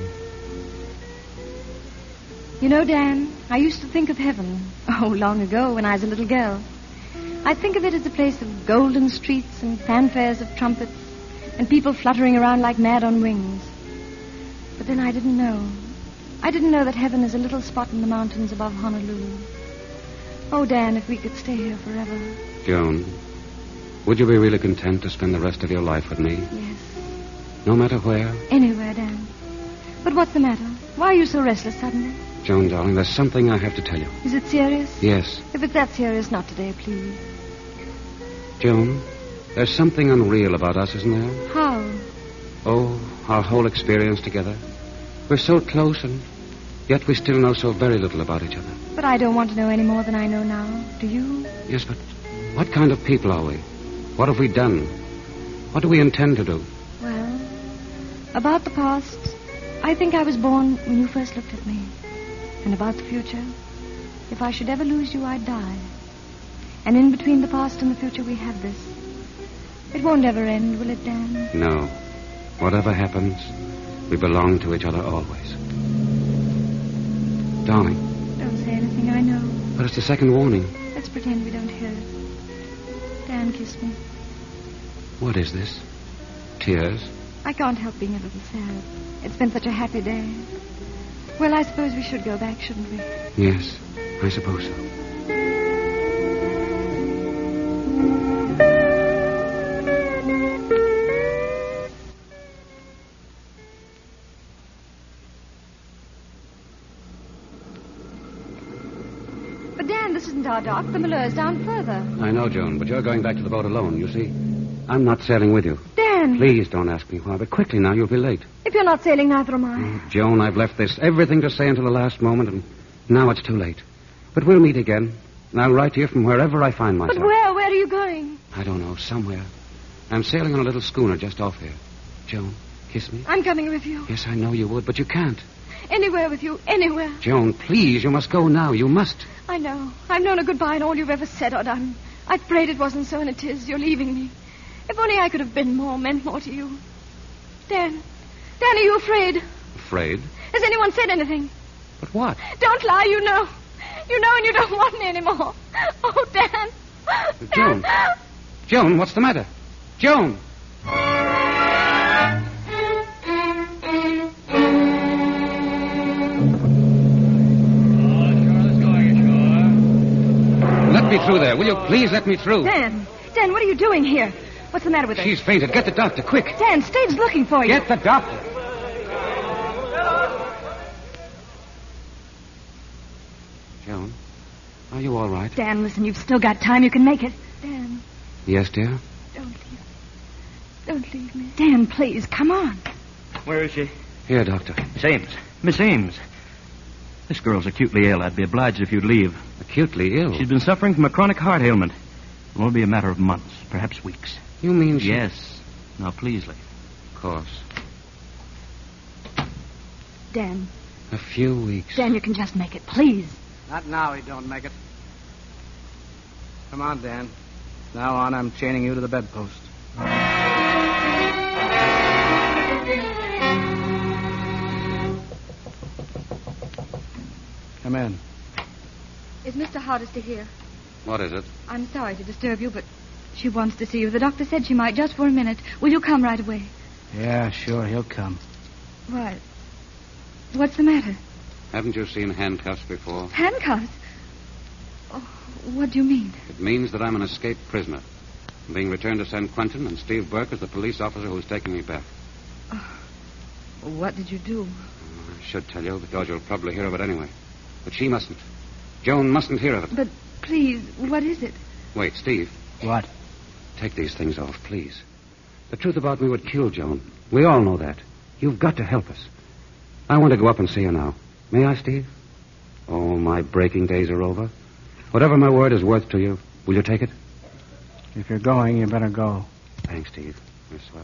S3: You know, Dan, I used to think of heaven, long ago when I was a little girl. I'd think of it as a place of golden streets and fanfares of trumpets and people fluttering around like mad on wings. But then I didn't know. I didn't know that heaven is a little spot in the mountains above Honolulu. Oh, Dan, if we could stay here forever.
S6: Joan, would you be really content to spend the rest of your life with me?
S3: Yes.
S6: No matter where?
S3: Anywhere, Dan. But what's the matter? Why are you so restless suddenly?
S6: Joan, darling, there's something I have to tell you.
S3: Is it serious?
S6: Yes.
S3: If it's that serious, not today, please.
S6: Joan, there's something unreal about us, isn't there?
S3: How?
S6: Oh, our whole experience together. We're so close, and yet we still know so very little about each other.
S3: But I don't want to know any more than I know now. Do you?
S6: Yes, but what kind of people are we? What have we done? What do we intend to do?
S3: Well, about the past, I think I was born when you first looked at me. And about the future, if I should ever lose you, I'd die. And in between the past and the future, we have this. It won't ever end, will it, Dan?
S6: No. Whatever happens, we belong to each other always. Darling.
S3: Don't say anything, I know.
S6: But it's the second warning.
S3: Let's pretend we don't hear it. Dan, kiss me.
S6: What is this? Tears?
S3: I can't help being a little sad. It's been such a happy day. Well, I suppose we should go back, shouldn't we?
S6: Yes, I suppose so.
S3: But, Dan, this isn't our dock. The Malheur's down further.
S6: I know, Joan, but you're going back to the boat alone, you see. I'm not sailing with you.
S3: Dan!
S6: Please don't ask me why, but quickly now, you'll be late.
S3: If you're not sailing, neither am I.
S6: Oh, Joan, I've left this everything to say until the last moment, and now it's too late. But we'll meet again, and I'll write to you from wherever I find myself.
S3: But where? Where are you going?
S6: I don't know, somewhere. I'm sailing on a little schooner just off here. Joan, kiss me.
S3: I'm coming with you.
S6: Yes, I know you would, but you can't.
S3: Anywhere with you, anywhere.
S6: Joan, please, you must go now. You must.
S3: I know. I've known a goodbye in all you've ever said or done. I prayed it wasn't so, and it is. You're leaving me. If only I could have been more, meant more to you. Dan, are you afraid?
S6: Afraid?
S3: Has anyone said anything?
S6: But what?
S3: Don't lie, you know. You know and you don't want me anymore. Oh, Dan.
S6: Joan. Joan, what's the matter? Joan! Let me through there. Will you please let me through?
S5: Dan, what are you doing here? What's the matter with her?
S6: She's fainted. Get the doctor, quick.
S5: Dan, Steve's looking for you.
S6: Get the doctor. Joan, are you all right?
S5: Dan, listen, you've still got time. You can make it.
S3: Dan,
S6: Yes, dear?
S3: don't leave me.
S5: Dan, please, come on.
S4: Where is she?
S6: Here, doctor.
S4: Miss Ames. Miss Ames. This girl's acutely ill. I'd be obliged if you'd leave.
S6: Acutely ill?
S4: She's been suffering from a chronic heart ailment. It'll only be a matter of months, perhaps weeks.
S6: You mean she...
S4: Yes. Now, please leave.
S6: Of course.
S5: Dan.
S6: A few weeks.
S5: Dan, you can just make it, please.
S9: Not now, he don't make it. Come on, Dan. Now on, I'm chaining you to the bedpost. Come in.
S3: Is Mr. Hardester here?
S6: What is it?
S3: I'm sorry to disturb you, but she wants to see you. The doctor said she might just for a minute. Will you come right away?
S9: Yeah, sure, he'll come.
S3: What? What's the matter?
S6: Haven't you seen handcuffs before?
S3: Handcuffs? Oh, what do you mean?
S6: It means that I'm an escaped prisoner. I'm being returned to San Quentin, and Steve Burke is the police officer who's taking me back.
S3: What did you do?
S6: I should tell you, because you'll probably hear of it anyway. But she mustn't. Joan mustn't hear of it.
S3: But please, what is it?
S6: Wait, Steve.
S9: What?
S6: Take these things off, please. The truth about me would kill Joan. We all know that. You've got to help us. I want to go up and see her now. May I, Steve? Oh, my breaking days are over. Whatever my word is worth to you, will you take it?
S9: If you're going, you better go.
S6: Thanks, Steve. You're swell.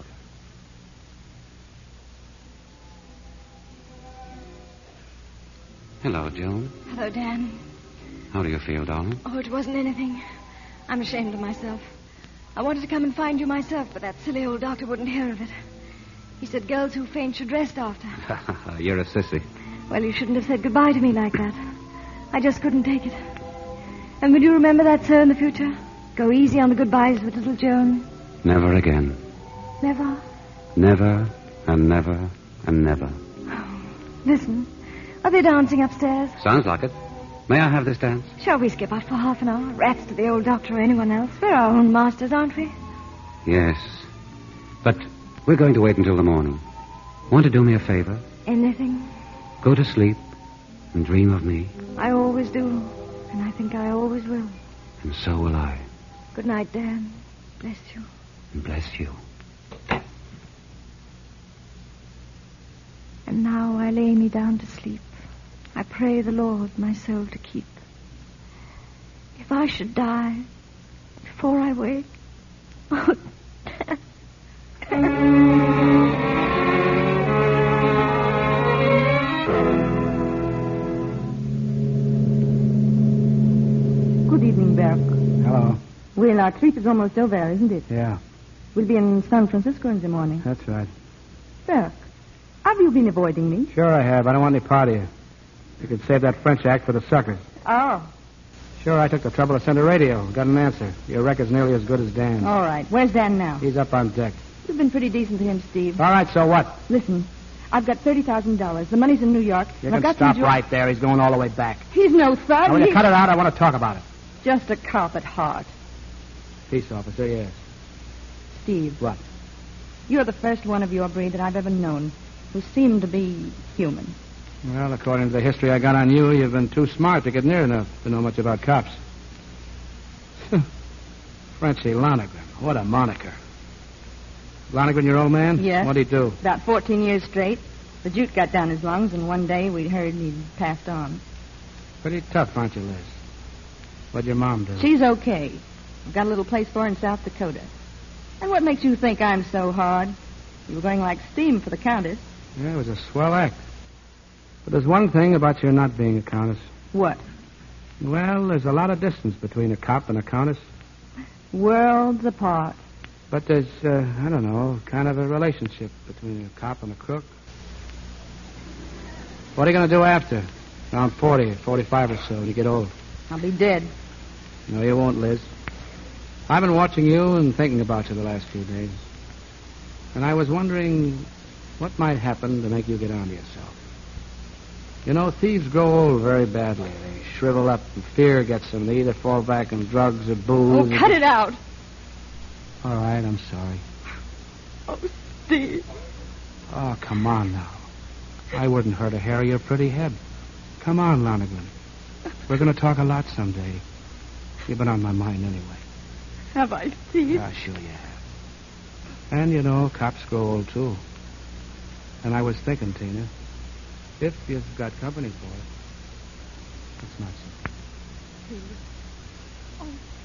S6: Hello, Joan.
S3: Hello, Dan.
S6: How do you feel, darling?
S3: Oh, it wasn't anything. I'm ashamed of myself. I wanted to come and find you myself, but that silly old doctor wouldn't hear of it. He said girls who faint should rest after.
S6: You're a sissy.
S3: Well, you shouldn't have said goodbye to me like that. I just couldn't take it. And will you remember that, sir, in the future? Go easy on the goodbyes with little Joan.
S6: Never again.
S3: Never?
S6: Never and never and never.
S3: Listen, are they dancing upstairs?
S6: Sounds like it. May I have this dance?
S3: Shall we skip out for half an hour? Rats to the old doctor or anyone else. We're our own masters, aren't we?
S6: Yes. But we're going to wait until the morning. Want to do me a favor?
S3: Anything?
S6: Go to sleep and dream of me.
S3: I always do. And I think I always will.
S6: And so will I.
S3: Good night, Dan. Bless you.
S6: And bless you.
S3: And now I lay me down to sleep. I pray the Lord my soul to keep. If I should die before I wake, oh,
S5: Good evening, Burke.
S9: Hello.
S5: Well, our trip is almost over, isn't it?
S9: Yeah,
S5: We'll be in San Francisco in the morning.
S9: that's right.
S5: Burke, have you been avoiding me?
S9: Sure I have. I don't want any part of you. You could save that French act for the suckers.
S5: Oh.
S9: Sure, I took the trouble to send a radio. Got an answer. Your record's nearly as good as Dan's.
S5: All right. Where's Dan now?
S9: He's up on deck.
S5: You've been pretty decent to him, Steve.
S9: All right, so what?
S5: Listen, I've got $30,000. The money's in New York.
S9: You
S5: and I've
S9: can
S5: got
S9: stop
S5: some
S9: right there. He's going all the way back.
S5: He's no thug.
S9: Now, will you cut it out? I want to talk about it.
S5: Just a cop at heart.
S9: Peace officer, yes.
S5: Steve.
S9: What?
S5: You're the first one of your breed that I've ever known who seemed to be human.
S9: Well, according to the history I got on you, you've been too smart to get near enough to know much about cops. Frenchie Lonergan. What a moniker. Lonergan, your old man?
S5: Yes.
S9: What'd he do?
S5: About 14 years straight. The jute got down his lungs, and one day we heard he'd passed on.
S9: Pretty tough, aren't you, Liz? What'd your mom do?
S5: She's okay. I've got a little place for her in South Dakota. And what makes you think I'm so hard? You were going like steam for the Countess.
S9: Yeah, it was a swell act. But there's one thing about your not being a countess.
S5: What?
S9: Well, there's a lot of distance between a cop and a countess.
S5: Worlds apart.
S9: But there's, I don't know, kind of a relationship between a cop and a crook. What are you going to do after? Around 40 or 45 or so when you get old?
S5: I'll be dead.
S9: No, you won't, Liz. I've been watching you and thinking about you the last few days. And I was wondering what might happen to make you get on to yourself. You know, thieves grow old very badly. They shrivel up and fear gets them. They either fall back on drugs or booze.
S5: Oh, cut it out.
S9: All right, I'm sorry.
S5: Oh, Steve.
S9: Oh, come on now. I wouldn't hurt a hair of your pretty head. Come on, Lonergan. We're going to talk a lot someday. You've been on my mind anyway.
S5: Have I, Steve?
S9: Yeah, sure you have. And, you know, cops grow old, too. And I was thinking, Tina, if you've got company for it, it's not so.
S5: Steve. Oh,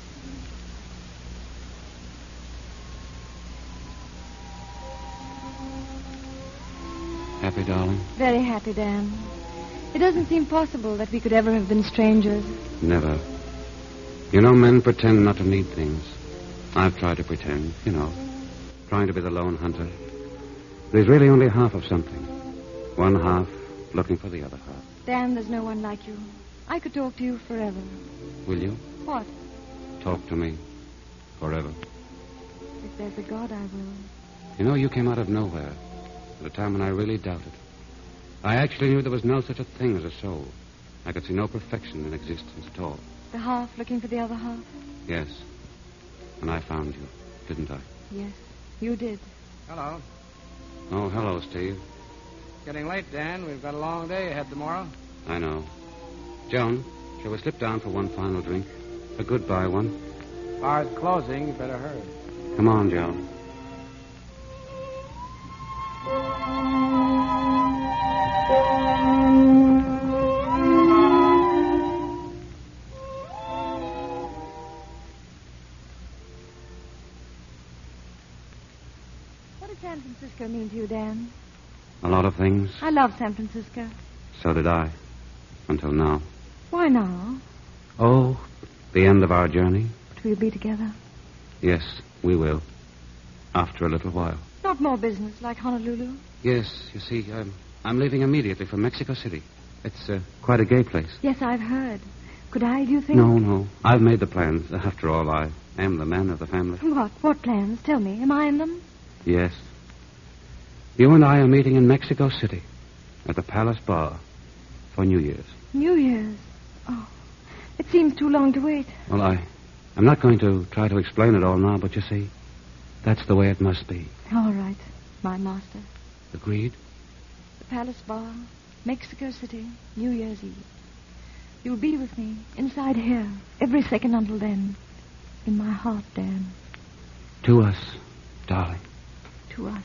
S6: Happy, darling?
S3: Very happy, Dan. It doesn't seem possible that we could ever have been strangers.
S6: Never. You know, men pretend not to need things. I've tried to pretend, you know, trying to be the lone hunter. There's really only half of something. One half looking for the other half.
S3: Dan, there's no one like you. I could talk to you forever.
S6: Will you?
S3: What?
S6: Talk to me. Forever.
S3: If there's a God, I will.
S6: You know, you came out of nowhere at a time when I really doubted. I actually knew there was no such a thing as a soul. I could see no perfection in existence at all.
S3: The half looking for the other half?
S6: Yes. And I found you, didn't I?
S3: Yes, you did.
S9: Hello.
S6: Oh, hello, Steve.
S9: Getting late, Dan. We've got a long day ahead tomorrow.
S6: I know. Joan, shall we slip down for one final drink? A goodbye one?
S9: Bar's closing. You better hurry.
S6: Come on, Joan.
S3: What does San Francisco mean to you, Dan?
S6: A lot of things.
S3: I love San Francisco.
S6: So did I. Until now.
S3: Why now?
S6: Oh, the end of our journey?
S3: But we'll be together.
S6: Yes, we will. After a little while.
S3: Not more business like Honolulu?
S6: Yes, you see, I'm leaving immediately for Mexico City. It's quite a gay place.
S3: Yes, I've heard. Could I, do you think?
S6: No. I've made the plans. After all, I am the man of the family.
S3: What? What plans? Tell me. Am I in them?
S6: Yes. You and I are meeting in Mexico City at the Palace Bar for New Year's.
S3: New Year's? Oh, it seems too long to wait.
S6: Well, I'm not going to try to explain it all now, but you see, that's the way it must be.
S3: All right, my master.
S6: Agreed?
S3: The Palace Bar, Mexico City, New Year's Eve. You'll be with me inside here every second until then. In my heart, Dan.
S6: To us, darling.
S3: To us.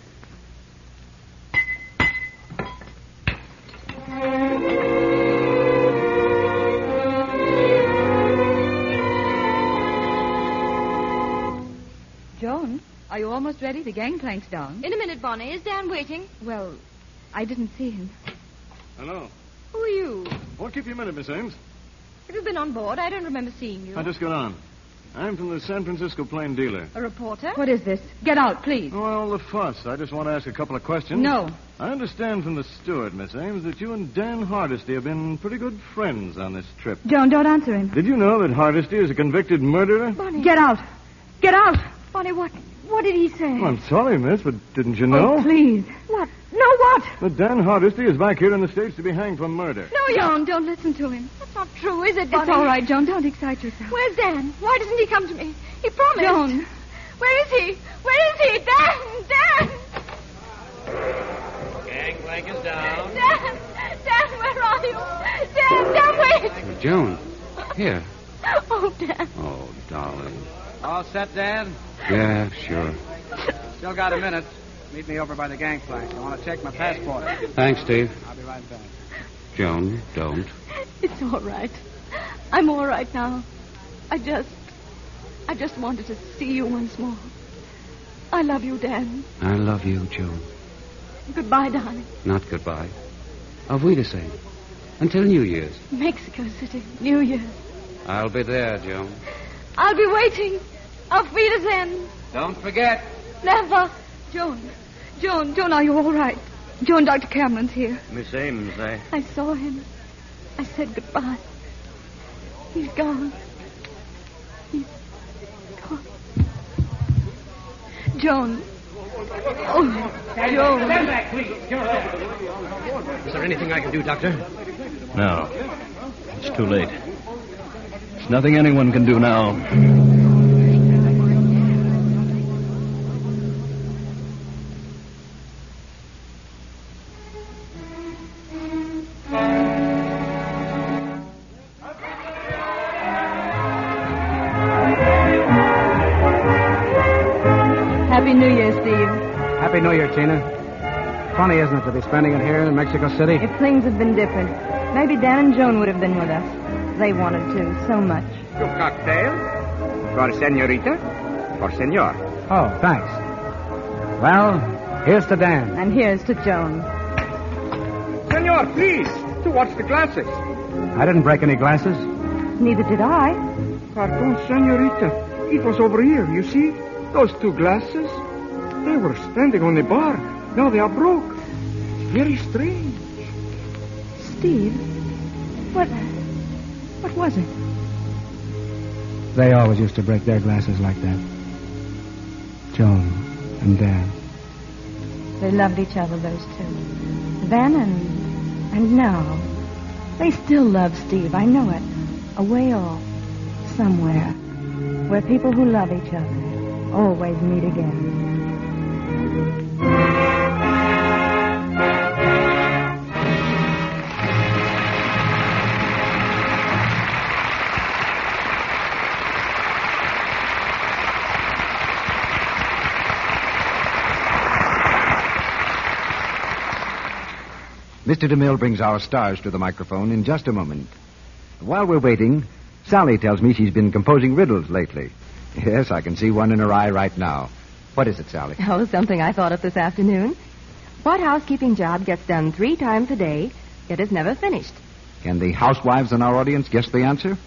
S8: Joan, are you almost ready? The gangplank's down.
S3: In a minute, Bonnie. Is Dan waiting?
S8: Well, I didn't see him.
S7: Hello.
S3: Who are you?
S7: Won't keep you a minute, Miss Ames.
S3: Have you been on board? I don't remember seeing you.
S7: I just got on. I'm from the San Francisco Plain Dealer.
S3: A reporter?
S8: What is this? Get out, please.
S7: Well, the fuss. I just want to ask a couple of questions.
S8: No.
S7: I understand from the steward, Miss Ames, that you and Dan Hardesty have been pretty good friends on this trip.
S5: Joan, don't answer him.
S7: Did you know that Hardesty is a convicted murderer?
S3: Bonnie.
S5: Get out. Get out.
S3: Bonnie, what did he say?
S7: Well, I'm sorry, miss, but didn't you know?
S5: Oh, please.
S3: What? No, what?
S7: That Dan Hardesty is back here in the States to be hanged for murder.
S3: No,
S5: Joan, don't listen to him.
S3: That's not true, is it, Bonnie?
S5: It's all right, Joan. Don't excite yourself.
S3: Where's Dan? Why doesn't he come to me? He promised.
S5: Joan.
S3: Where is he? Where is he? Dan!
S10: Gangplank is down.
S3: Dan, where are you? Dan, wait!
S6: Joan, here.
S3: Oh, Dan.
S6: Oh, darling.
S9: All set, Dan?
S6: Yeah, sure.
S9: Still got a minute. Meet me over by the gangplank. I want to check my passport.
S6: Thanks, Steve.
S9: I'll be right back.
S6: Joan, don't.
S3: It's all right. I'm all right now. I just wanted to see you once more. I love you, Dan.
S6: I love you, Joan.
S3: Goodbye, darling.
S6: Not goodbye. Auf Wiedersehen. Until New Year's.
S3: Mexico City, New Year's.
S6: I'll be there, Joan.
S3: I'll be waiting. Auf Wiedersehen.
S6: Don't forget.
S3: Never. Joan, are you all right? Joan, Dr. Cameron's here.
S4: Miss Ames,
S3: I saw him. I said goodbye. He's gone. He's gone. Joan. Oh, Joan.
S10: Stand back, please. Is there anything I can do, Doctor?
S4: No. It's too late. There's nothing anyone can do now.
S5: Happy New Year, Steve.
S9: Happy New Year, Tina. Funny, isn't it, to be spending it here in Mexico City?
S5: If things had been different, maybe Dan and Joan would have been with us. They wanted to so much.
S10: Two cocktails? For senorita? For senor?
S9: Oh, thanks. Well, here's to Dan.
S5: And here's to Joan.
S10: Senor, please, to watch the glasses.
S9: I didn't break any glasses.
S5: Neither did I.
S10: Pardon, senorita. It was over here, you see? Those two glasses. They were standing on the bar. Now they are broke. Very strange.
S5: Steve, what was it?
S9: They always used to break their glasses like that. Joan and Dan.
S5: They loved each other, those two. Then and now. They still love Steve, I know it. Away off, somewhere, where people who love each other always meet again.
S1: Mr. DeMille brings our stars to the microphone in just a moment. While we're waiting, Sally tells me she's been composing riddles lately. Yes, I can see one in her eye right now. What is it, Sally?
S13: Oh, something I thought of this afternoon. What housekeeping job gets done 3 times a day, yet is never finished?
S1: Can the housewives in our audience guess the answer?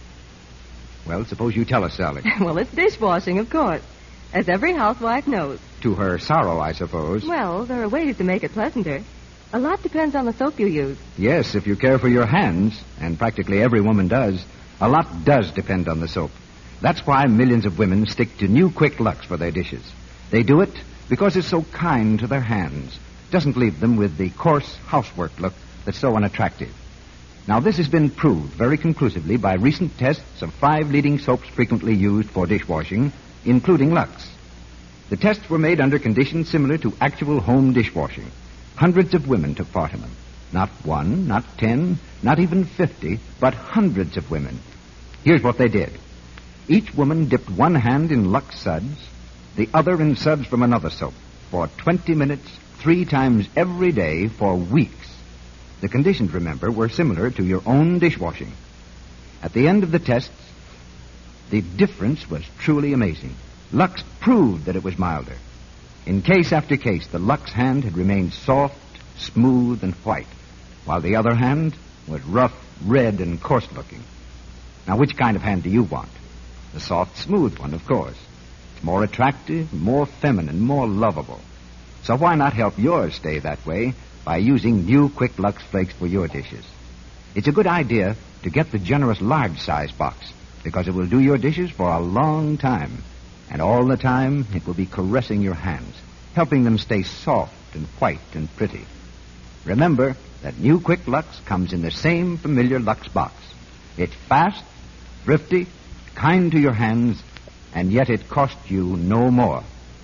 S1: Well, suppose you tell us, Sally.
S13: Well, it's dishwashing, of course, as every housewife knows.
S1: To her sorrow, I suppose.
S13: Well, there are ways to make it pleasanter. A lot depends on the soap you use.
S1: Yes, if you care for your hands, and practically every woman does, a lot does depend on the soap. That's why millions of women stick to New Quick Lux for their dishes. They do it because it's so kind to their hands. Doesn't leave them with the coarse housework look that's so unattractive. Now, this has been proved very conclusively by recent tests of 5 leading soaps frequently used for dishwashing, including Lux. The tests were made under conditions similar to actual home dishwashing. Hundreds of women took part in them. Not 1, not 10, not even 50, but hundreds of women. Here's what they did. Each woman dipped one hand in Lux suds, the other in suds from another soap, for 20 minutes, 3 times every day for weeks. The conditions, remember, were similar to your own dishwashing. At the end of the tests, the difference was truly amazing. Lux proved that it was milder. In case after case, the Lux hand had remained soft, smooth, and white, while the other hand was rough, red, and coarse-looking. Now, which kind of hand do you want? The soft, smooth one, of course. It's more attractive, more feminine, more lovable. So why not help yours stay that way by using New Quick Lux Flakes for your dishes? It's a good idea to get the generous large-size box, because it will do your dishes for a long time. And all the time, it will be caressing your hands, helping them stay soft and white and pretty. Remember that New Quick Lux comes in the same familiar Lux box. It's fast, thrifty, kind to your hands, and yet it costs you no more.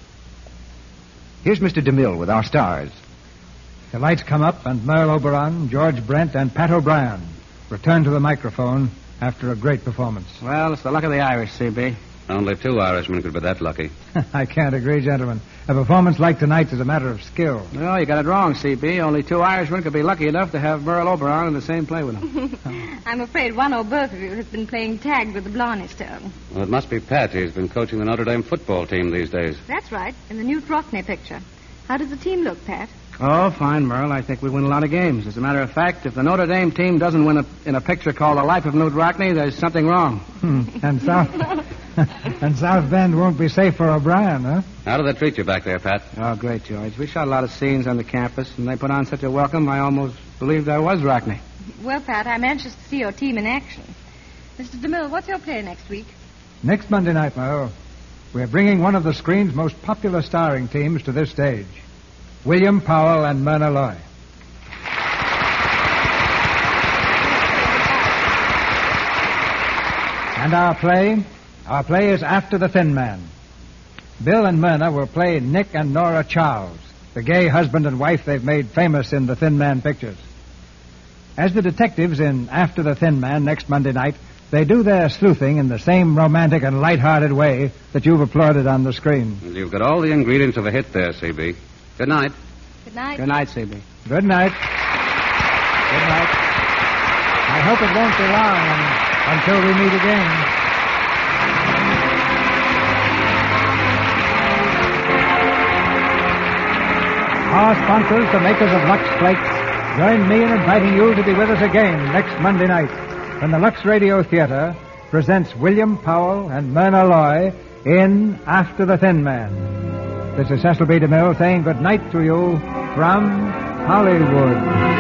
S1: Here's Mr. DeMille with our stars.
S2: The lights come up, and Merle Oberon, George Brent, and Pat O'Brien return to the microphone after a great performance.
S9: Well, it's the luck of the Irish, C.B.
S6: Only 2 Irishmen could be that lucky.
S2: I can't agree, gentlemen. A performance like tonight's is a matter of skill.
S9: No, you got it wrong, C.B. Only 2 Irishmen could be lucky enough to have Merle Oberon in the same play with them.
S8: I'm afraid one or both of you has been playing tag with the Blarney Stone.
S6: Well, it must be Pat. He's been coaching the Notre Dame football team these days.
S8: That's right, in the new Throckney picture. How does the team look, Pat?
S9: Oh, fine, Merle. I think we win a lot of games. As a matter of fact, if the Notre Dame team doesn't win in a picture called The Life of Newt Rockney, there's something wrong.
S2: And South Bend won't be safe for O'Brien, huh?
S6: How did they treat you back there, Pat?
S9: Oh, great, George. We shot a lot of scenes on the campus, and they put on such a welcome, I almost believed I was Rockney.
S3: Well, Pat, I'm anxious to see your team in action. Mr. DeMille, what's your play next week?
S2: Next Monday night, Merle, we're bringing one of the screen's most popular starring teams to this stage. William Powell and Myrna Loy. And our play is After the Thin Man. Bill and Myrna will play Nick and Nora Charles, the gay husband and wife they've made famous in the Thin Man pictures. As the detectives in After the Thin Man next Monday night, they do their sleuthing in the same romantic and light-hearted way that you've applauded on the screen.
S6: You've got all the ingredients of a hit there, C.B. Good night.
S3: Good night.
S9: Good night, C.B.
S2: Good night. Good night. I hope it won't be long until we meet again. Our sponsors, the makers of Lux Flakes, join me in inviting you to be with us again next Monday night when the Lux Radio Theater presents William Powell and Myrna Loy in After the Thin Man. This is Cecil B. DeMille saying good night to you from Hollywood.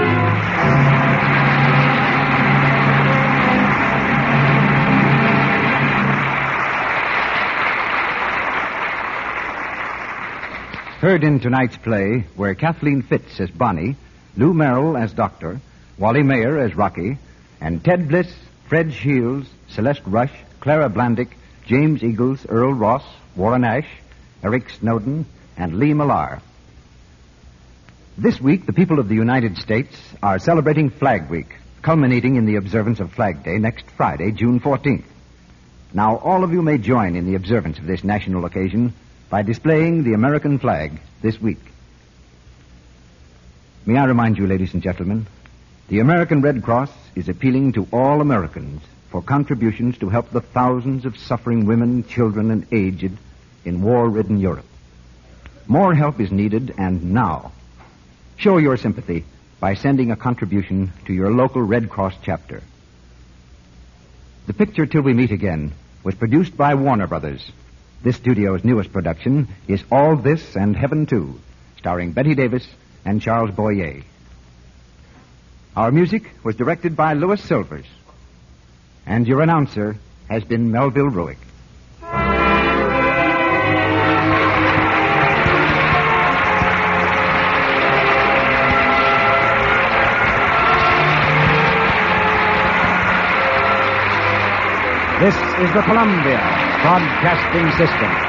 S1: Heard in tonight's play were Kathleen Fitz as Bonnie, Lou Merrill as Doctor, Wally Mayer as Rocky, and Ted Bliss, Fred Shields, Celeste Rush, Clara Blandick, James Eagles, Earl Ross, Warren Ash, Eric Snowden, and Lee Millar. This week, the people of the United States are celebrating Flag Week, culminating in the observance of Flag Day next Friday, June 14th. Now, all of you may join in the observance of this national occasion by displaying the American flag this week. May I remind you, ladies and gentlemen, the American Red Cross is appealing to all Americans for contributions to help the thousands of suffering women, children, and aged in war-ridden Europe. More help is needed, and now. Show your sympathy by sending a contribution to your local Red Cross chapter. The picture Till We Meet Again was produced by Warner Brothers. This studio's newest production is All This and Heaven Too, starring Betty Davis and Charles Boyer. Our music was directed by Louis Silvers. And your announcer has been Melville Ruick. This is the Columbia Broadcasting System.